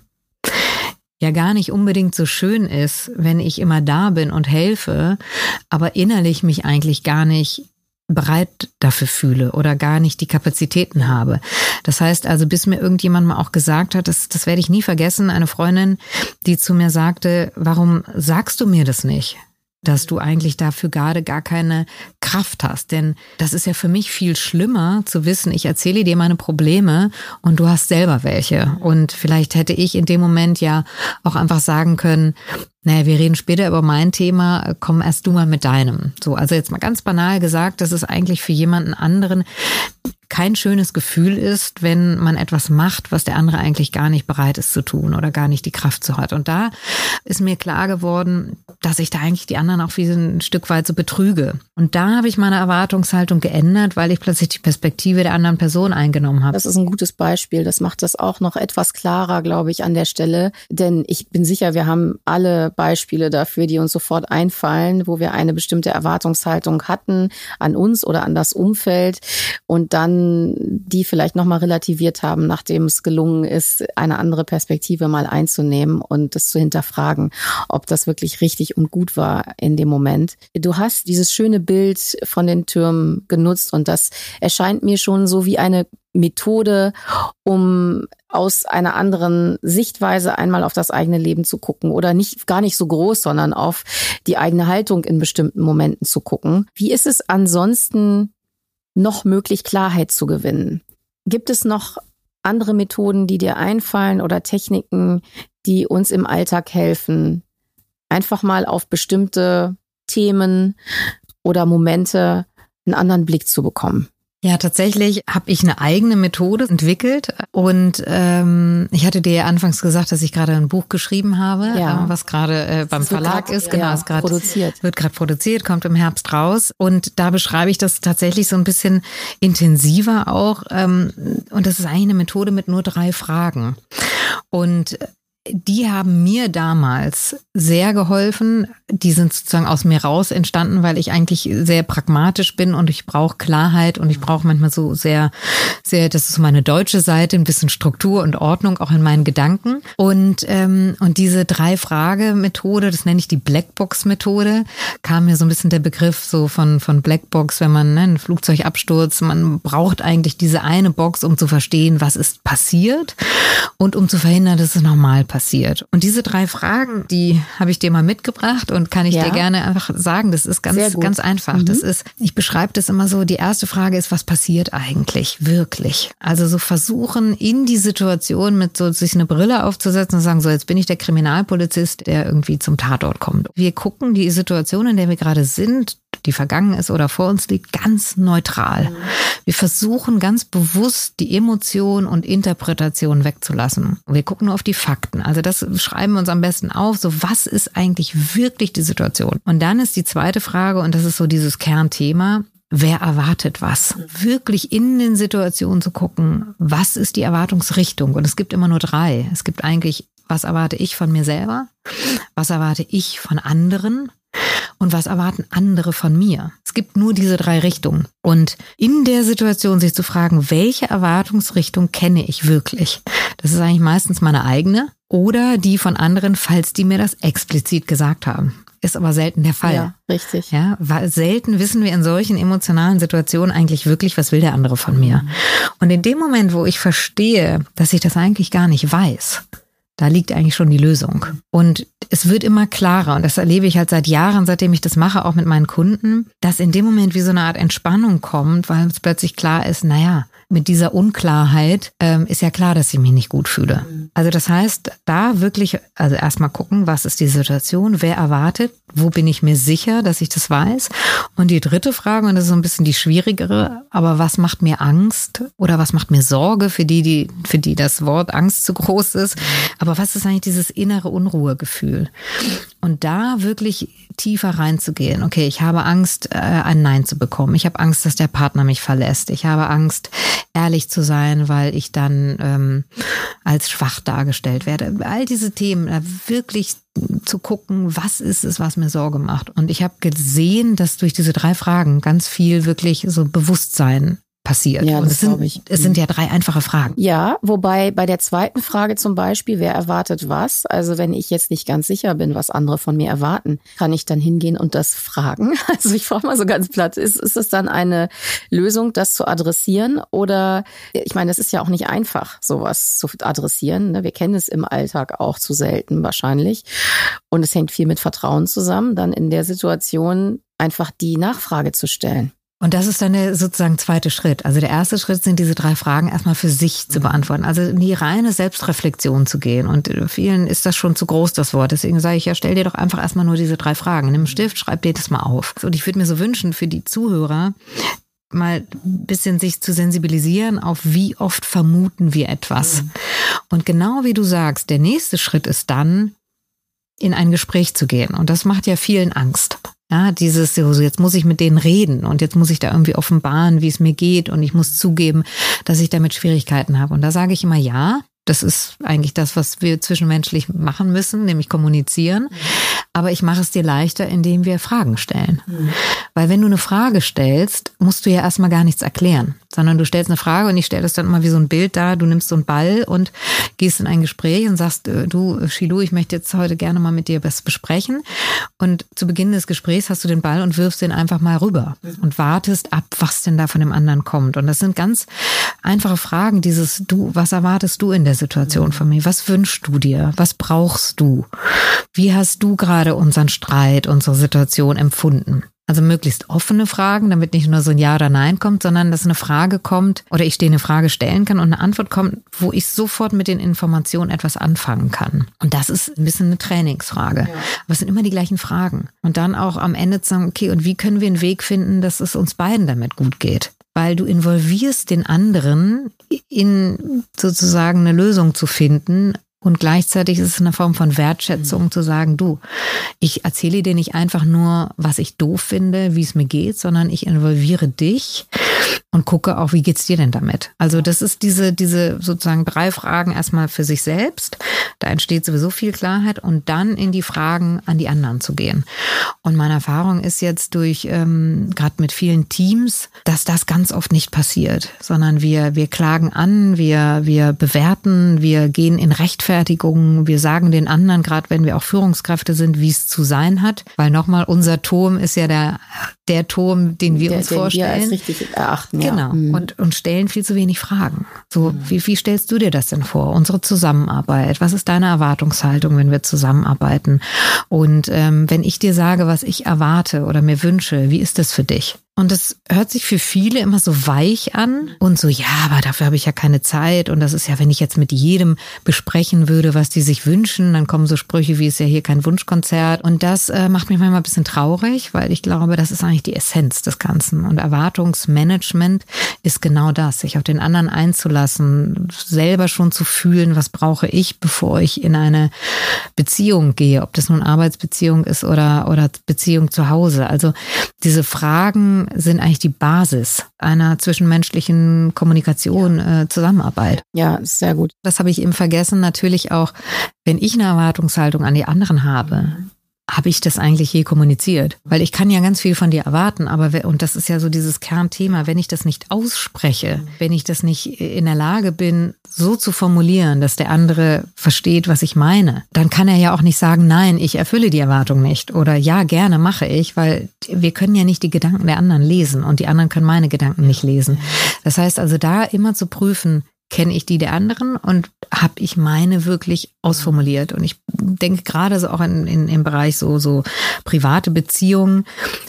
ja gar nicht unbedingt so schön ist, wenn ich immer da bin und helfe, aber innerlich mich eigentlich gar nicht bereit dafür fühle oder gar nicht die Kapazitäten habe. Das heißt also, bis mir irgendjemand mal auch gesagt hat, das werde ich nie vergessen, eine Freundin, die zu mir sagte, warum sagst du mir das nicht? Dass du eigentlich dafür gerade gar keine Kraft hast. Denn das ist ja für mich viel schlimmer zu wissen, ich erzähle dir meine Probleme und du hast selber welche. Und vielleicht hätte ich in dem Moment ja auch einfach sagen können, naja, wir reden später über mein Thema, komm erst du mal mit deinem. So, also jetzt mal ganz banal gesagt, dass es eigentlich für jemanden anderen kein schönes Gefühl ist, wenn man etwas macht, was der andere eigentlich gar nicht bereit ist zu tun oder gar nicht die Kraft zu hat. Und da ist mir klar geworden, dass ich da eigentlich die anderen auch wie so ein Stück weit so betrüge. Und da habe ich meine Erwartungshaltung geändert, weil ich plötzlich die Perspektive der anderen Person eingenommen habe. Das ist ein gutes Beispiel. Das macht das auch noch etwas klarer, glaube ich, an der Stelle. Denn ich bin sicher, wir haben alle Beispiele dafür, die uns sofort einfallen, wo wir eine bestimmte Erwartungshaltung hatten an uns oder an das Umfeld und dann die vielleicht nochmal relativiert haben, nachdem es gelungen ist, eine andere Perspektive mal einzunehmen und das zu hinterfragen, ob das wirklich richtig und gut war in dem Moment. Du hast dieses schöne Bild von den Türmen genutzt und das erscheint mir schon so wie eine Methode, um aus einer anderen Sichtweise einmal auf das eigene Leben zu gucken oder gar nicht so groß, sondern auf die eigene Haltung in bestimmten Momenten zu gucken. Wie ist es ansonsten noch möglich, Klarheit zu gewinnen? Gibt es noch andere Methoden, die dir einfallen oder Techniken, die uns im Alltag helfen, einfach mal auf bestimmte Themen oder Momente einen anderen Blick zu bekommen? Ja, tatsächlich habe ich eine eigene Methode entwickelt und ich hatte dir ja anfangs gesagt, dass ich gerade ein Buch geschrieben habe, was gerade beim Verlag ist. Genau, ist gerade wird gerade produziert, kommt im Herbst raus und da beschreibe ich das tatsächlich so ein bisschen intensiver auch und das ist eigentlich eine Methode mit nur 3 Fragen und die haben mir damals sehr geholfen. Die sind sozusagen aus mir raus entstanden, weil ich eigentlich sehr pragmatisch bin und ich brauche Klarheit und ich brauche manchmal so sehr, das ist so meine deutsche Seite, ein bisschen Struktur und Ordnung auch in meinen Gedanken. Und diese 3-Frage-Methode, das nenne ich die Blackbox-Methode, kam mir so ein bisschen der Begriff so von Blackbox, wenn man ein Flugzeug abstürzt, man braucht eigentlich diese eine Box, um zu verstehen, was ist passiert und um zu verhindern, dass es nochmal passiert. Und diese 3 Fragen, die habe ich dir mal mitgebracht und kann ich dir gerne einfach sagen, das ist ganz einfach. Das ist, ich beschreibe das immer so, die erste Frage ist, was passiert eigentlich wirklich? Also so versuchen, in die Situation mit so sich eine Brille aufzusetzen und sagen, so jetzt bin ich der Kriminalpolizist, der irgendwie zum Tatort kommt. Wir gucken die Situation, in der wir gerade sind, die vergangen ist oder vor uns liegt, ganz neutral. Wir versuchen ganz bewusst die Emotion und Interpretation wegzulassen. Wir gucken nur auf die Fakten. Also das schreiben wir uns am besten auf. So, was ist eigentlich wirklich die Situation? Und dann ist die zweite Frage, und das ist so dieses Kernthema, wer erwartet was? Wirklich in den Situationen zu gucken, was ist die Erwartungsrichtung? Und es gibt immer nur 3. Es gibt eigentlich, was erwarte ich von mir selber? Was erwarte ich von anderen? Und was erwarten andere von mir? Es gibt nur diese 3 Richtungen. Und in der Situation sich zu fragen, welche Erwartungsrichtung kenne ich wirklich? Das ist eigentlich meistens meine eigene oder die von anderen, falls die mir das explizit gesagt haben. Ist aber selten der Fall. Ja, richtig. Ja, weil selten wissen wir in solchen emotionalen Situationen eigentlich wirklich, was will der andere von mir? Und in dem Moment, wo ich verstehe, dass ich das eigentlich gar nicht weiß, da liegt eigentlich schon die Lösung. Und es wird immer klarer, und das erlebe ich halt seit Jahren, seitdem ich das mache, auch mit meinen Kunden, dass in dem Moment wie so eine Art Entspannung kommt, weil es plötzlich klar ist, naja, mit dieser Unklarheit ist ja klar, dass ich mich nicht gut fühle. Also das heißt, da wirklich, also erstmal gucken, was ist die Situation, wer erwartet, wo bin ich mir sicher, dass ich das weiß? Und die dritte Frage, und das ist so ein bisschen die schwierigere, aber was macht mir Angst oder was macht mir Sorge für die das Wort Angst zu groß ist? Aber was ist eigentlich dieses innere Unruhegefühl? Und da wirklich tiefer reinzugehen. Okay, ich habe Angst, ein Nein zu bekommen. Ich habe Angst, dass der Partner mich verlässt. Ich habe Angst, ehrlich zu sein, weil ich dann als schwach dargestellt werde. All diese Themen, wirklich zu gucken, was ist es, was mir Sorge macht. Und ich habe gesehen, dass durch diese 3 Fragen ganz viel wirklich so Bewusstsein passiert. Ja, und das glaube ich. Es sind ja 3 einfache Fragen. Ja, wobei bei der zweiten Frage zum Beispiel, wer erwartet was? Also wenn ich jetzt nicht ganz sicher bin, was andere von mir erwarten, kann ich dann hingehen und das fragen? Also ich frage mal so ganz platt, ist es dann eine Lösung, das zu adressieren? Oder, ich meine, das ist ja auch nicht einfach, sowas zu adressieren. Ne? Wir kennen es im Alltag auch zu selten wahrscheinlich. Und es hängt viel mit Vertrauen zusammen, dann in der Situation einfach die Nachfrage zu stellen. Und das ist dann der sozusagen zweite Schritt. Also der erste Schritt sind diese 3 Fragen erstmal für sich zu beantworten. Also in die reine Selbstreflexion zu gehen. Und vielen ist das schon zu groß, das Wort. Deswegen sage ich ja, stell dir doch einfach erstmal nur diese 3 Fragen. Nimm einen Stift, schreib dir das mal auf. Und ich würde mir so wünschen für die Zuhörer, mal ein bisschen sich zu sensibilisieren auf wie oft vermuten wir etwas. Und genau wie du sagst, der nächste Schritt ist dann, in ein Gespräch zu gehen. Und das macht ja vielen Angst. Ja, dieses, so, jetzt muss ich mit denen reden und jetzt muss ich da irgendwie offenbaren, wie es mir geht und ich muss zugeben, dass ich damit Schwierigkeiten habe. Und da sage ich immer, ja, das ist eigentlich das, was wir zwischenmenschlich machen müssen, nämlich kommunizieren. Aber ich mache es dir leichter, indem wir Fragen stellen. Weil wenn du eine Frage stellst, musst du ja erstmal gar nichts erklären, sondern du stellst eine Frage und ich stelle das dann immer wie so ein Bild da. Du nimmst so einen Ball und gehst in ein Gespräch und sagst, du, Shilu, ich möchte jetzt heute gerne mal mit dir was besprechen. Und zu Beginn des Gesprächs hast du den Ball und wirfst den einfach mal rüber und wartest ab, was denn da von dem anderen kommt. Und das sind ganz einfache Fragen, dieses, du, was erwartest du in der Situation von mir? Was wünschst du dir? Was brauchst du? Wie hast du gerade unseren Streit, unsere Situation empfunden? Also möglichst offene Fragen, damit nicht nur so ein Ja oder Nein kommt, sondern dass eine Frage kommt oder ich dir eine Frage stellen kann und eine Antwort kommt, wo ich sofort mit den Informationen etwas anfangen kann. Und das ist ein bisschen eine Trainingsfrage. Ja. Aber es sind immer die gleichen Fragen. Und dann auch am Ende zu sagen, okay, und wie können wir einen Weg finden, dass es uns beiden damit gut geht? Weil du involvierst den anderen in sozusagen eine Lösung zu finden. Und gleichzeitig ist es eine Form von Wertschätzung zu sagen, du, ich erzähle dir nicht einfach nur, was ich doof finde, wie es mir geht, sondern ich involviere dich und gucke auch, wie geht's dir denn damit? Also das ist diese sozusagen 3 Fragen erstmal für sich selbst. Da entsteht sowieso viel Klarheit und dann in die Fragen an die anderen zu gehen. Und meine Erfahrung ist jetzt durch, gerade mit vielen Teams, dass das ganz oft nicht passiert, sondern wir klagen an, wir bewerten, wir gehen in Rechtfertigung, wir sagen den anderen, gerade wenn wir auch Führungskräfte sind, wie es zu sein hat. Weil nochmal, unser Turm ist ja der Turm, den wir uns vorstellen. Den wir als richtig erachten. Genau. Ja. Und stellen viel zu wenig Fragen. So, wie stellst du dir das denn vor? Unsere Zusammenarbeit. Was ist deine Erwartungshaltung, wenn wir zusammenarbeiten? Und wenn ich dir sage, was ich erwarte oder mir wünsche, wie ist das für dich? Und das hört sich für viele immer so weich an und so, ja, aber dafür habe ich ja keine Zeit. Und das ist ja, wenn ich jetzt mit jedem besprechen würde, was die sich wünschen, dann kommen so Sprüche wie, ist ja hier kein Wunschkonzert. Und das macht mich manchmal ein bisschen traurig, weil ich glaube, das ist eigentlich die Essenz des Ganzen. Und Erwartungsmanagement ist genau das, sich auf den anderen einzulassen, selber schon zu fühlen, was brauche ich, bevor ich in eine Beziehung gehe, ob das nun Arbeitsbeziehung ist oder Beziehung zu Hause. Also diese Fragen sind eigentlich die Basis einer zwischenmenschlichen Kommunikation, Zusammenarbeit. Ja, ist sehr gut. Das habe ich eben vergessen. Natürlich auch, wenn ich eine Erwartungshaltung an die anderen habe ich das eigentlich je kommuniziert? Weil ich kann ja ganz viel von dir erwarten, aber und das ist ja so dieses Kernthema, wenn ich das nicht ausspreche, wenn ich das nicht in der Lage bin, so zu formulieren, dass der andere versteht, was ich meine, dann kann er ja auch nicht sagen, nein, ich erfülle die Erwartung nicht oder ja, gerne mache ich, weil wir können ja nicht die Gedanken der anderen lesen und die anderen können meine Gedanken nicht lesen. Das heißt also da immer zu prüfen, kenne ich die der anderen und habe ich meine wirklich ausformuliert. Und ich denke gerade so auch im Bereich so private Beziehungen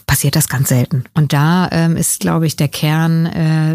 passiert das ganz selten. Und da ist, glaube ich, der Kern,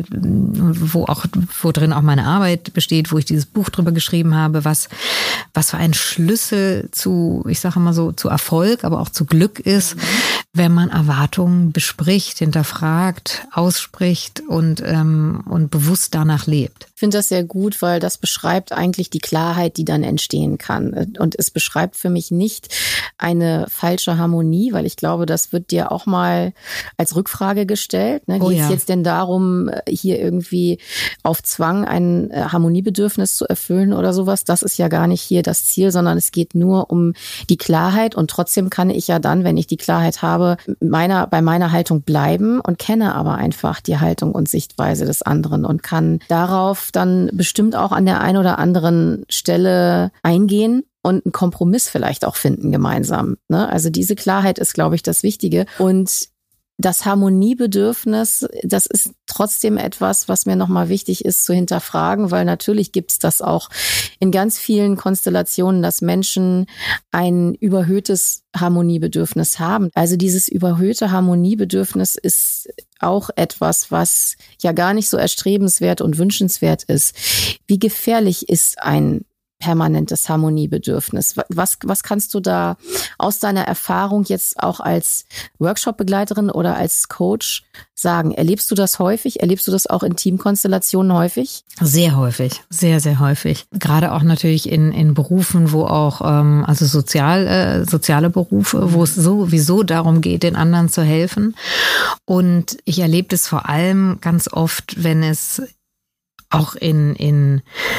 wo drin auch meine Arbeit besteht, wo ich dieses Buch drüber geschrieben habe, was für ein Schlüssel zu, ich sage mal so, zu Erfolg, aber auch zu Glück ist, wenn man Erwartungen bespricht, hinterfragt, ausspricht und bewusst danach lebt. Ich finde das sehr gut, weil das beschreibt eigentlich die Klarheit, die dann entstehen kann. Und es beschreibt für mich nicht eine falsche Harmonie, weil ich glaube, das wird dir auch mal als Rückfrage gestellt. Ne? Geht es jetzt denn darum, hier irgendwie auf Zwang ein Harmoniebedürfnis zu erfüllen oder sowas? Das ist ja gar nicht hier das Ziel, sondern es geht nur um die Klarheit. Und trotzdem kann ich ja dann, wenn ich die Klarheit habe, bei meiner Haltung bleiben und kenne aber einfach die Haltung und Sichtweise des anderen und kann darauf dann bestimmt auch an der einen oder anderen Stelle eingehen und einen Kompromiss vielleicht auch finden gemeinsam. Ne? Also diese Klarheit ist, glaube ich, das Wichtige. Und das Harmoniebedürfnis, das ist trotzdem etwas, was mir nochmal wichtig ist zu hinterfragen, weil natürlich gibt es das auch in ganz vielen Konstellationen, dass Menschen ein überhöhtes Harmoniebedürfnis haben. Also dieses überhöhte Harmoniebedürfnis ist auch etwas, was ja gar nicht so erstrebenswert und wünschenswert ist. Wie gefährlich ist ein permanentes Harmoniebedürfnis? Was kannst du da aus deiner Erfahrung jetzt auch als Workshop-Begleiterin oder als Coach sagen? Erlebst du das häufig? Erlebst du das auch in Teamkonstellationen häufig? Sehr häufig, sehr, sehr häufig. Gerade auch natürlich in Berufen, wo auch, also soziale Berufe, wo es sowieso darum geht, den anderen zu helfen. Und ich erlebe das vor allem ganz oft, wenn es auch in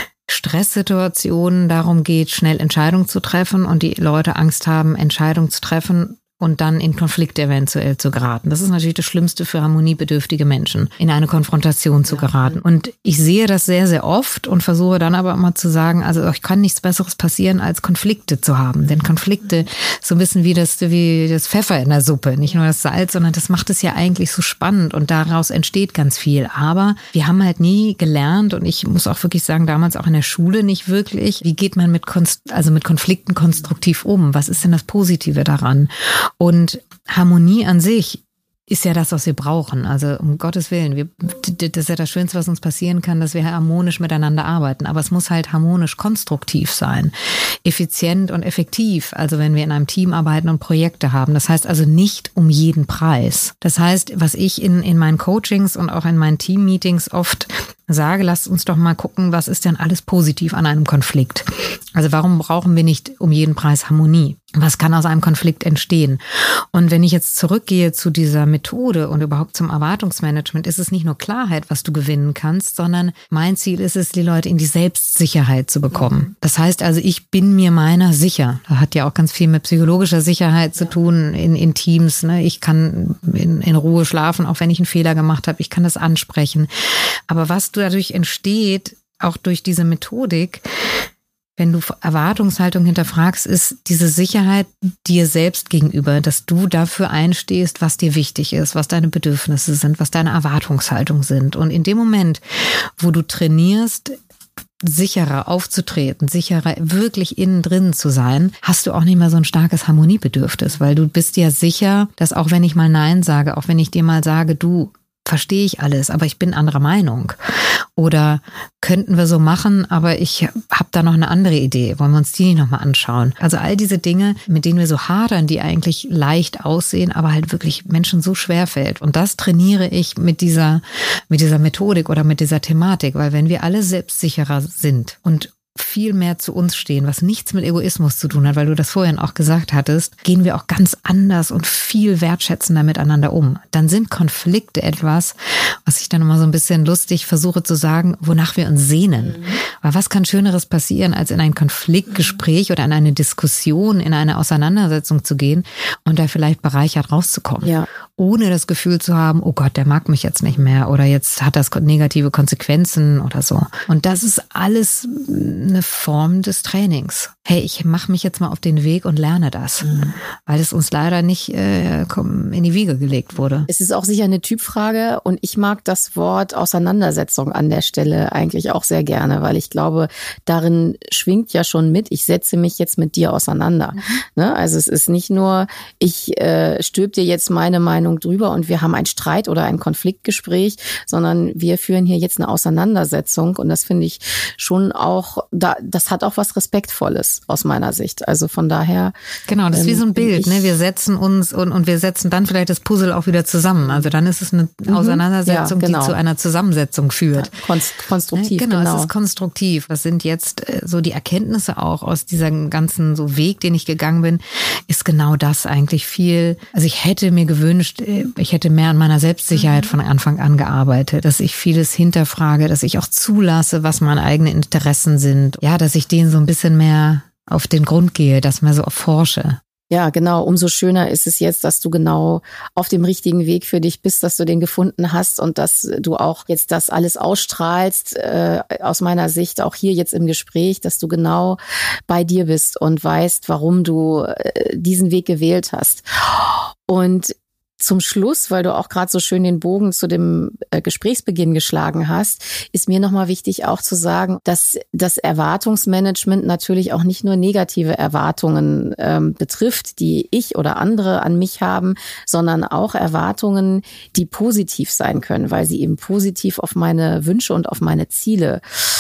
Stresssituationen darum geht, schnell Entscheidungen zu treffen und die Leute Angst haben, Entscheidungen zu treffen und dann in Konflikte eventuell zu geraten. Das ist natürlich das Schlimmste für harmoniebedürftige Menschen, in eine Konfrontation zu geraten. Und ich sehe das sehr, sehr oft und versuche dann aber immer zu sagen, also euch kann nichts Besseres passieren, als Konflikte zu haben. Denn Konflikte, so ein bisschen wie das Pfeffer in der Suppe, nicht nur das Salz, sondern das macht es ja eigentlich so spannend und daraus entsteht ganz viel. Aber wir haben halt nie gelernt und ich muss auch wirklich sagen, damals auch in der Schule nicht wirklich, wie geht man mit Konflikten konstruktiv um? Was ist denn das Positive daran? Und Harmonie an sich ist ja das, was wir brauchen. Also um Gottes Willen, das ist ja das Schönste, was uns passieren kann, dass wir harmonisch miteinander arbeiten. Aber es muss halt harmonisch konstruktiv sein, effizient und effektiv. Also wenn wir in einem Team arbeiten und Projekte haben. Das heißt also nicht um jeden Preis. Das heißt, was ich in meinen Coachings und auch in meinen Team-Meetings oft sage, lasst uns doch mal gucken, was ist denn alles positiv an einem Konflikt? Also warum brauchen wir nicht um jeden Preis Harmonie? Was kann aus einem Konflikt entstehen? Und wenn ich jetzt zurückgehe zu dieser Methode und überhaupt zum Erwartungsmanagement, ist es nicht nur Klarheit, was du gewinnen kannst, sondern mein Ziel ist es, die Leute in die Selbstsicherheit zu bekommen. Das heißt also, ich bin mir meiner sicher. Das hat ja auch ganz viel mit psychologischer Sicherheit zu tun in Teams. Ne? Ich kann in Ruhe schlafen, auch wenn ich einen Fehler gemacht habe. Ich kann das ansprechen. Aber was dadurch entsteht, auch durch diese Methodik, wenn du Erwartungshaltung hinterfragst, ist diese Sicherheit dir selbst gegenüber, dass du dafür einstehst, was dir wichtig ist, was deine Bedürfnisse sind, was deine Erwartungshaltung sind. Und in dem Moment, wo du trainierst, sicherer aufzutreten, sicherer wirklich innen drin zu sein, hast du auch nicht mehr so ein starkes Harmoniebedürfnis, weil du bist dir sicher, dass auch wenn ich mal Nein sage, auch wenn ich dir mal sage, du, verstehe ich alles, aber ich bin anderer Meinung. Oder könnten wir so machen, aber ich habe da noch eine andere Idee. Wollen wir uns die nicht nochmal anschauen? Also all diese Dinge, mit denen wir so hadern, die eigentlich leicht aussehen, aber halt wirklich Menschen so schwer fällt. Und das trainiere ich mit dieser Methodik oder mit dieser Thematik, weil wenn wir alle selbstsicherer sind und viel mehr zu uns stehen, was nichts mit Egoismus zu tun hat, weil du das vorhin auch gesagt hattest, gehen wir auch ganz anders und viel wertschätzender miteinander um. Dann sind Konflikte etwas, was ich dann immer so ein bisschen lustig versuche zu sagen, wonach wir uns sehnen. Weil was kann Schöneres passieren, als in ein Konfliktgespräch oder in eine Diskussion, in eine Auseinandersetzung zu gehen und da vielleicht bereichert rauszukommen. Ja. Ohne das Gefühl zu haben, oh Gott, der mag mich jetzt nicht mehr oder jetzt hat das negative Konsequenzen oder so. Und das ist alles eine Form des Trainings. Hey, ich mache mich jetzt mal auf den Weg und lerne das, weil es uns leider nicht in die Wiege gelegt wurde. Es ist auch sicher eine Typfrage und ich mag das Wort Auseinandersetzung an der Stelle eigentlich auch sehr gerne, weil ich glaube, darin schwingt ja schon mit, ich setze mich jetzt mit dir auseinander. Ne? Also es ist nicht nur, ich stülp dir jetzt meine Meinung Meinung drüber und wir haben einen Streit oder ein Konfliktgespräch, sondern wir führen hier jetzt eine Auseinandersetzung und das finde ich schon auch, das hat auch was Respektvolles aus meiner Sicht. Also von daher. Genau, das ist wie so ein Bild, ne? Wir setzen uns und wir setzen dann vielleicht das Puzzle auch wieder zusammen. Also dann ist es eine Auseinandersetzung, die zu einer Zusammensetzung führt. Ja, konstruktiv, genau. Es ist konstruktiv. Das sind jetzt so die Erkenntnisse auch aus diesem ganzen so Weg, den ich gegangen bin, ist genau das eigentlich viel. Also ich hätte mir gewünscht, ich hätte mehr an meiner Selbstsicherheit von Anfang an gearbeitet, dass ich vieles hinterfrage, dass ich auch zulasse, was meine eigenen Interessen sind. Ja, dass ich denen so ein bisschen mehr auf den Grund gehe, dass mehr so erforsche. Ja, genau. Umso schöner ist es jetzt, dass du genau auf dem richtigen Weg für dich bist, dass du den gefunden hast und dass du auch jetzt das alles ausstrahlst, aus meiner Sicht auch hier jetzt im Gespräch, dass du genau bei dir bist und weißt, warum du diesen Weg gewählt hast. Und zum Schluss, weil du auch gerade so schön den Bogen zu dem Gesprächsbeginn geschlagen hast, ist mir nochmal wichtig auch zu sagen, dass das Erwartungsmanagement natürlich auch nicht nur negative Erwartungen betrifft, die ich oder andere an mich haben, sondern auch Erwartungen, die positiv sein können, weil sie eben positiv auf meine Wünsche und auf meine Ziele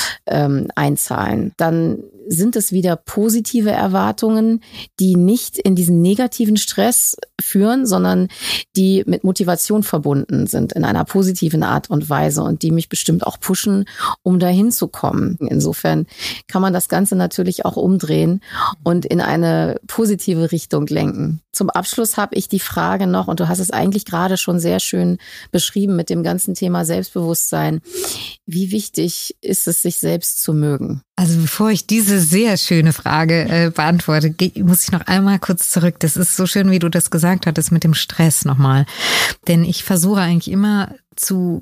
einzahlen. Dann sind es wieder positive Erwartungen, die nicht in diesen negativen Stress führen, sondern die mit Motivation verbunden sind in einer positiven Art und Weise und die mich bestimmt auch pushen, um dahin zu kommen. Insofern kann man das Ganze natürlich auch umdrehen und in eine positive Richtung lenken. Zum Abschluss habe ich die Frage noch, und du hast es eigentlich gerade schon sehr schön beschrieben mit dem ganzen Thema Selbstbewusstsein. Wie wichtig ist es, sich selbst zu mögen? Also bevor ich diese sehr schöne Frage beantworte, muss ich noch einmal kurz zurück. Das ist so schön, wie du das gesagt hattest mit dem Stress nochmal. Denn ich versuche eigentlich immer zu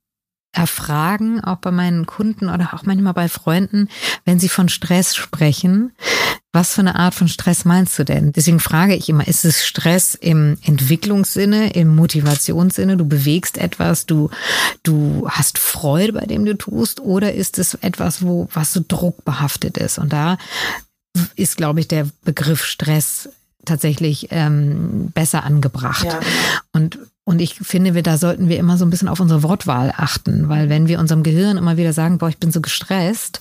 erfragen, auch bei meinen Kunden oder auch manchmal bei Freunden, wenn sie von Stress sprechen, was für eine Art von Stress meinst du denn? Deswegen frage ich immer, ist es Stress im Entwicklungssinne, im Motivationssinne, du bewegst etwas, du hast Freude bei dem du tust, oder ist es etwas, was so druckbehaftet ist? Und da ist, glaube ich, der Begriff Stress tatsächlich besser angebracht. Ja. Und ich finde, da sollten wir immer so ein bisschen auf unsere Wortwahl achten, weil wenn wir unserem Gehirn immer wieder sagen, boah, ich bin so gestresst,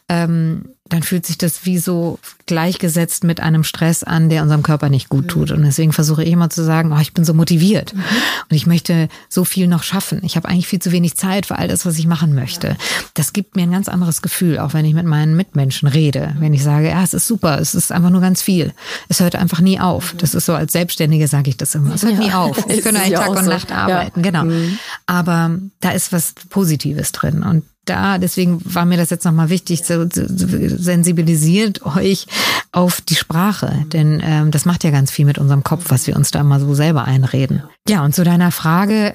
dann fühlt sich das wie so gleichgesetzt mit einem Stress an, der unserem Körper nicht gut tut. Und deswegen versuche ich immer zu sagen, oh, ich bin so motiviert und ich möchte so viel noch schaffen. Ich habe eigentlich viel zu wenig Zeit für all das, was ich machen möchte. Das gibt mir ein ganz anderes Gefühl, auch wenn ich mit meinen Mitmenschen rede. Wenn ich sage, ja, es ist super, es ist einfach nur ganz viel. Es hört einfach nie auf. Das ist so, als Selbstständige sage ich das immer. Es hört nie auf. Ich könnte einen Tag und Nacht arbeiten. Genau. Aber da ist was Positives drin. Und deswegen war mir das jetzt nochmal wichtig, sensibilisiert euch auf die Sprache, denn das macht ja ganz viel mit unserem Kopf, was wir uns da mal so selber einreden. Ja, und zu deiner Frage,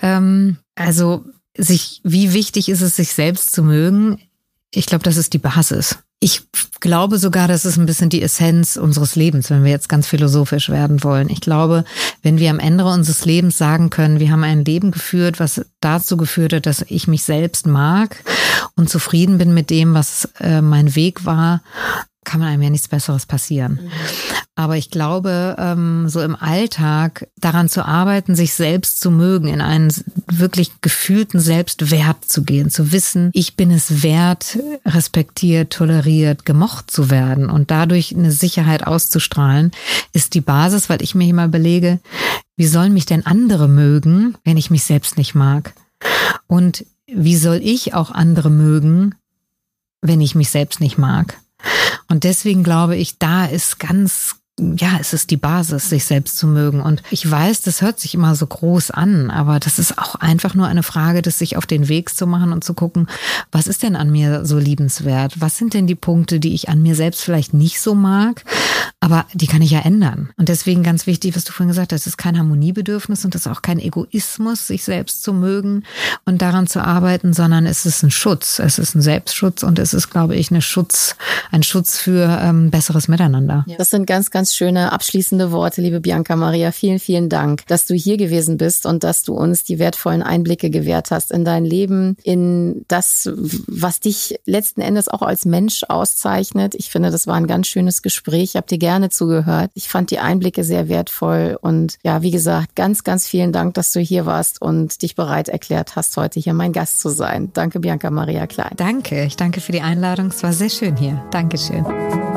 wie wichtig ist es, sich selbst zu mögen? Ich glaube, das ist die Basis. Ich glaube sogar, das ist ein bisschen die Essenz unseres Lebens, wenn wir jetzt ganz philosophisch werden wollen. Ich glaube, wenn wir am Ende unseres Lebens sagen können, wir haben ein Leben geführt, was dazu geführt hat, dass ich mich selbst mag und zufrieden bin mit dem, was mein Weg war, kann man einem ja nichts Besseres passieren. Aber ich glaube, so im Alltag daran zu arbeiten, sich selbst zu mögen, in einen wirklich gefühlten Selbstwert zu gehen, zu wissen, ich bin es wert, respektiert, toleriert, gemocht zu werden und dadurch eine Sicherheit auszustrahlen, ist die Basis, weil ich mir immer überlege, wie sollen mich denn andere mögen, wenn ich mich selbst nicht mag? Und wie soll ich auch andere mögen, wenn ich mich selbst nicht mag? Und deswegen glaube ich, da ist es ist die Basis, sich selbst zu mögen. Und ich weiß, das hört sich immer so groß an, aber das ist auch einfach nur eine Frage, das sich auf den Weg zu machen und zu gucken, was ist denn an mir so liebenswert? Was sind denn die Punkte, die ich an mir selbst vielleicht nicht so mag? Aber die kann ich ja ändern. Und deswegen ganz wichtig, was du vorhin gesagt hast, es ist kein Harmoniebedürfnis und das ist auch kein Egoismus, sich selbst zu mögen und daran zu arbeiten, sondern es ist ein Schutz. Es ist ein Selbstschutz und es ist, glaube ich, ein Schutz für besseres Miteinander. Das sind ganz, ganz ganz schöne abschließende Worte, liebe Bianca Maria. Vielen, vielen Dank, dass du hier gewesen bist und dass du uns die wertvollen Einblicke gewährt hast in dein Leben, in das, was dich letzten Endes auch als Mensch auszeichnet. Ich finde, das war ein ganz schönes Gespräch. Ich habe dir gerne zugehört. Ich fand die Einblicke sehr wertvoll und ja, wie gesagt, ganz, ganz vielen Dank, dass du hier warst und dich bereit erklärt hast, heute hier mein Gast zu sein. Danke, Bianca Maria Klein. Danke, ich danke für die Einladung. Es war sehr schön hier. Dankeschön.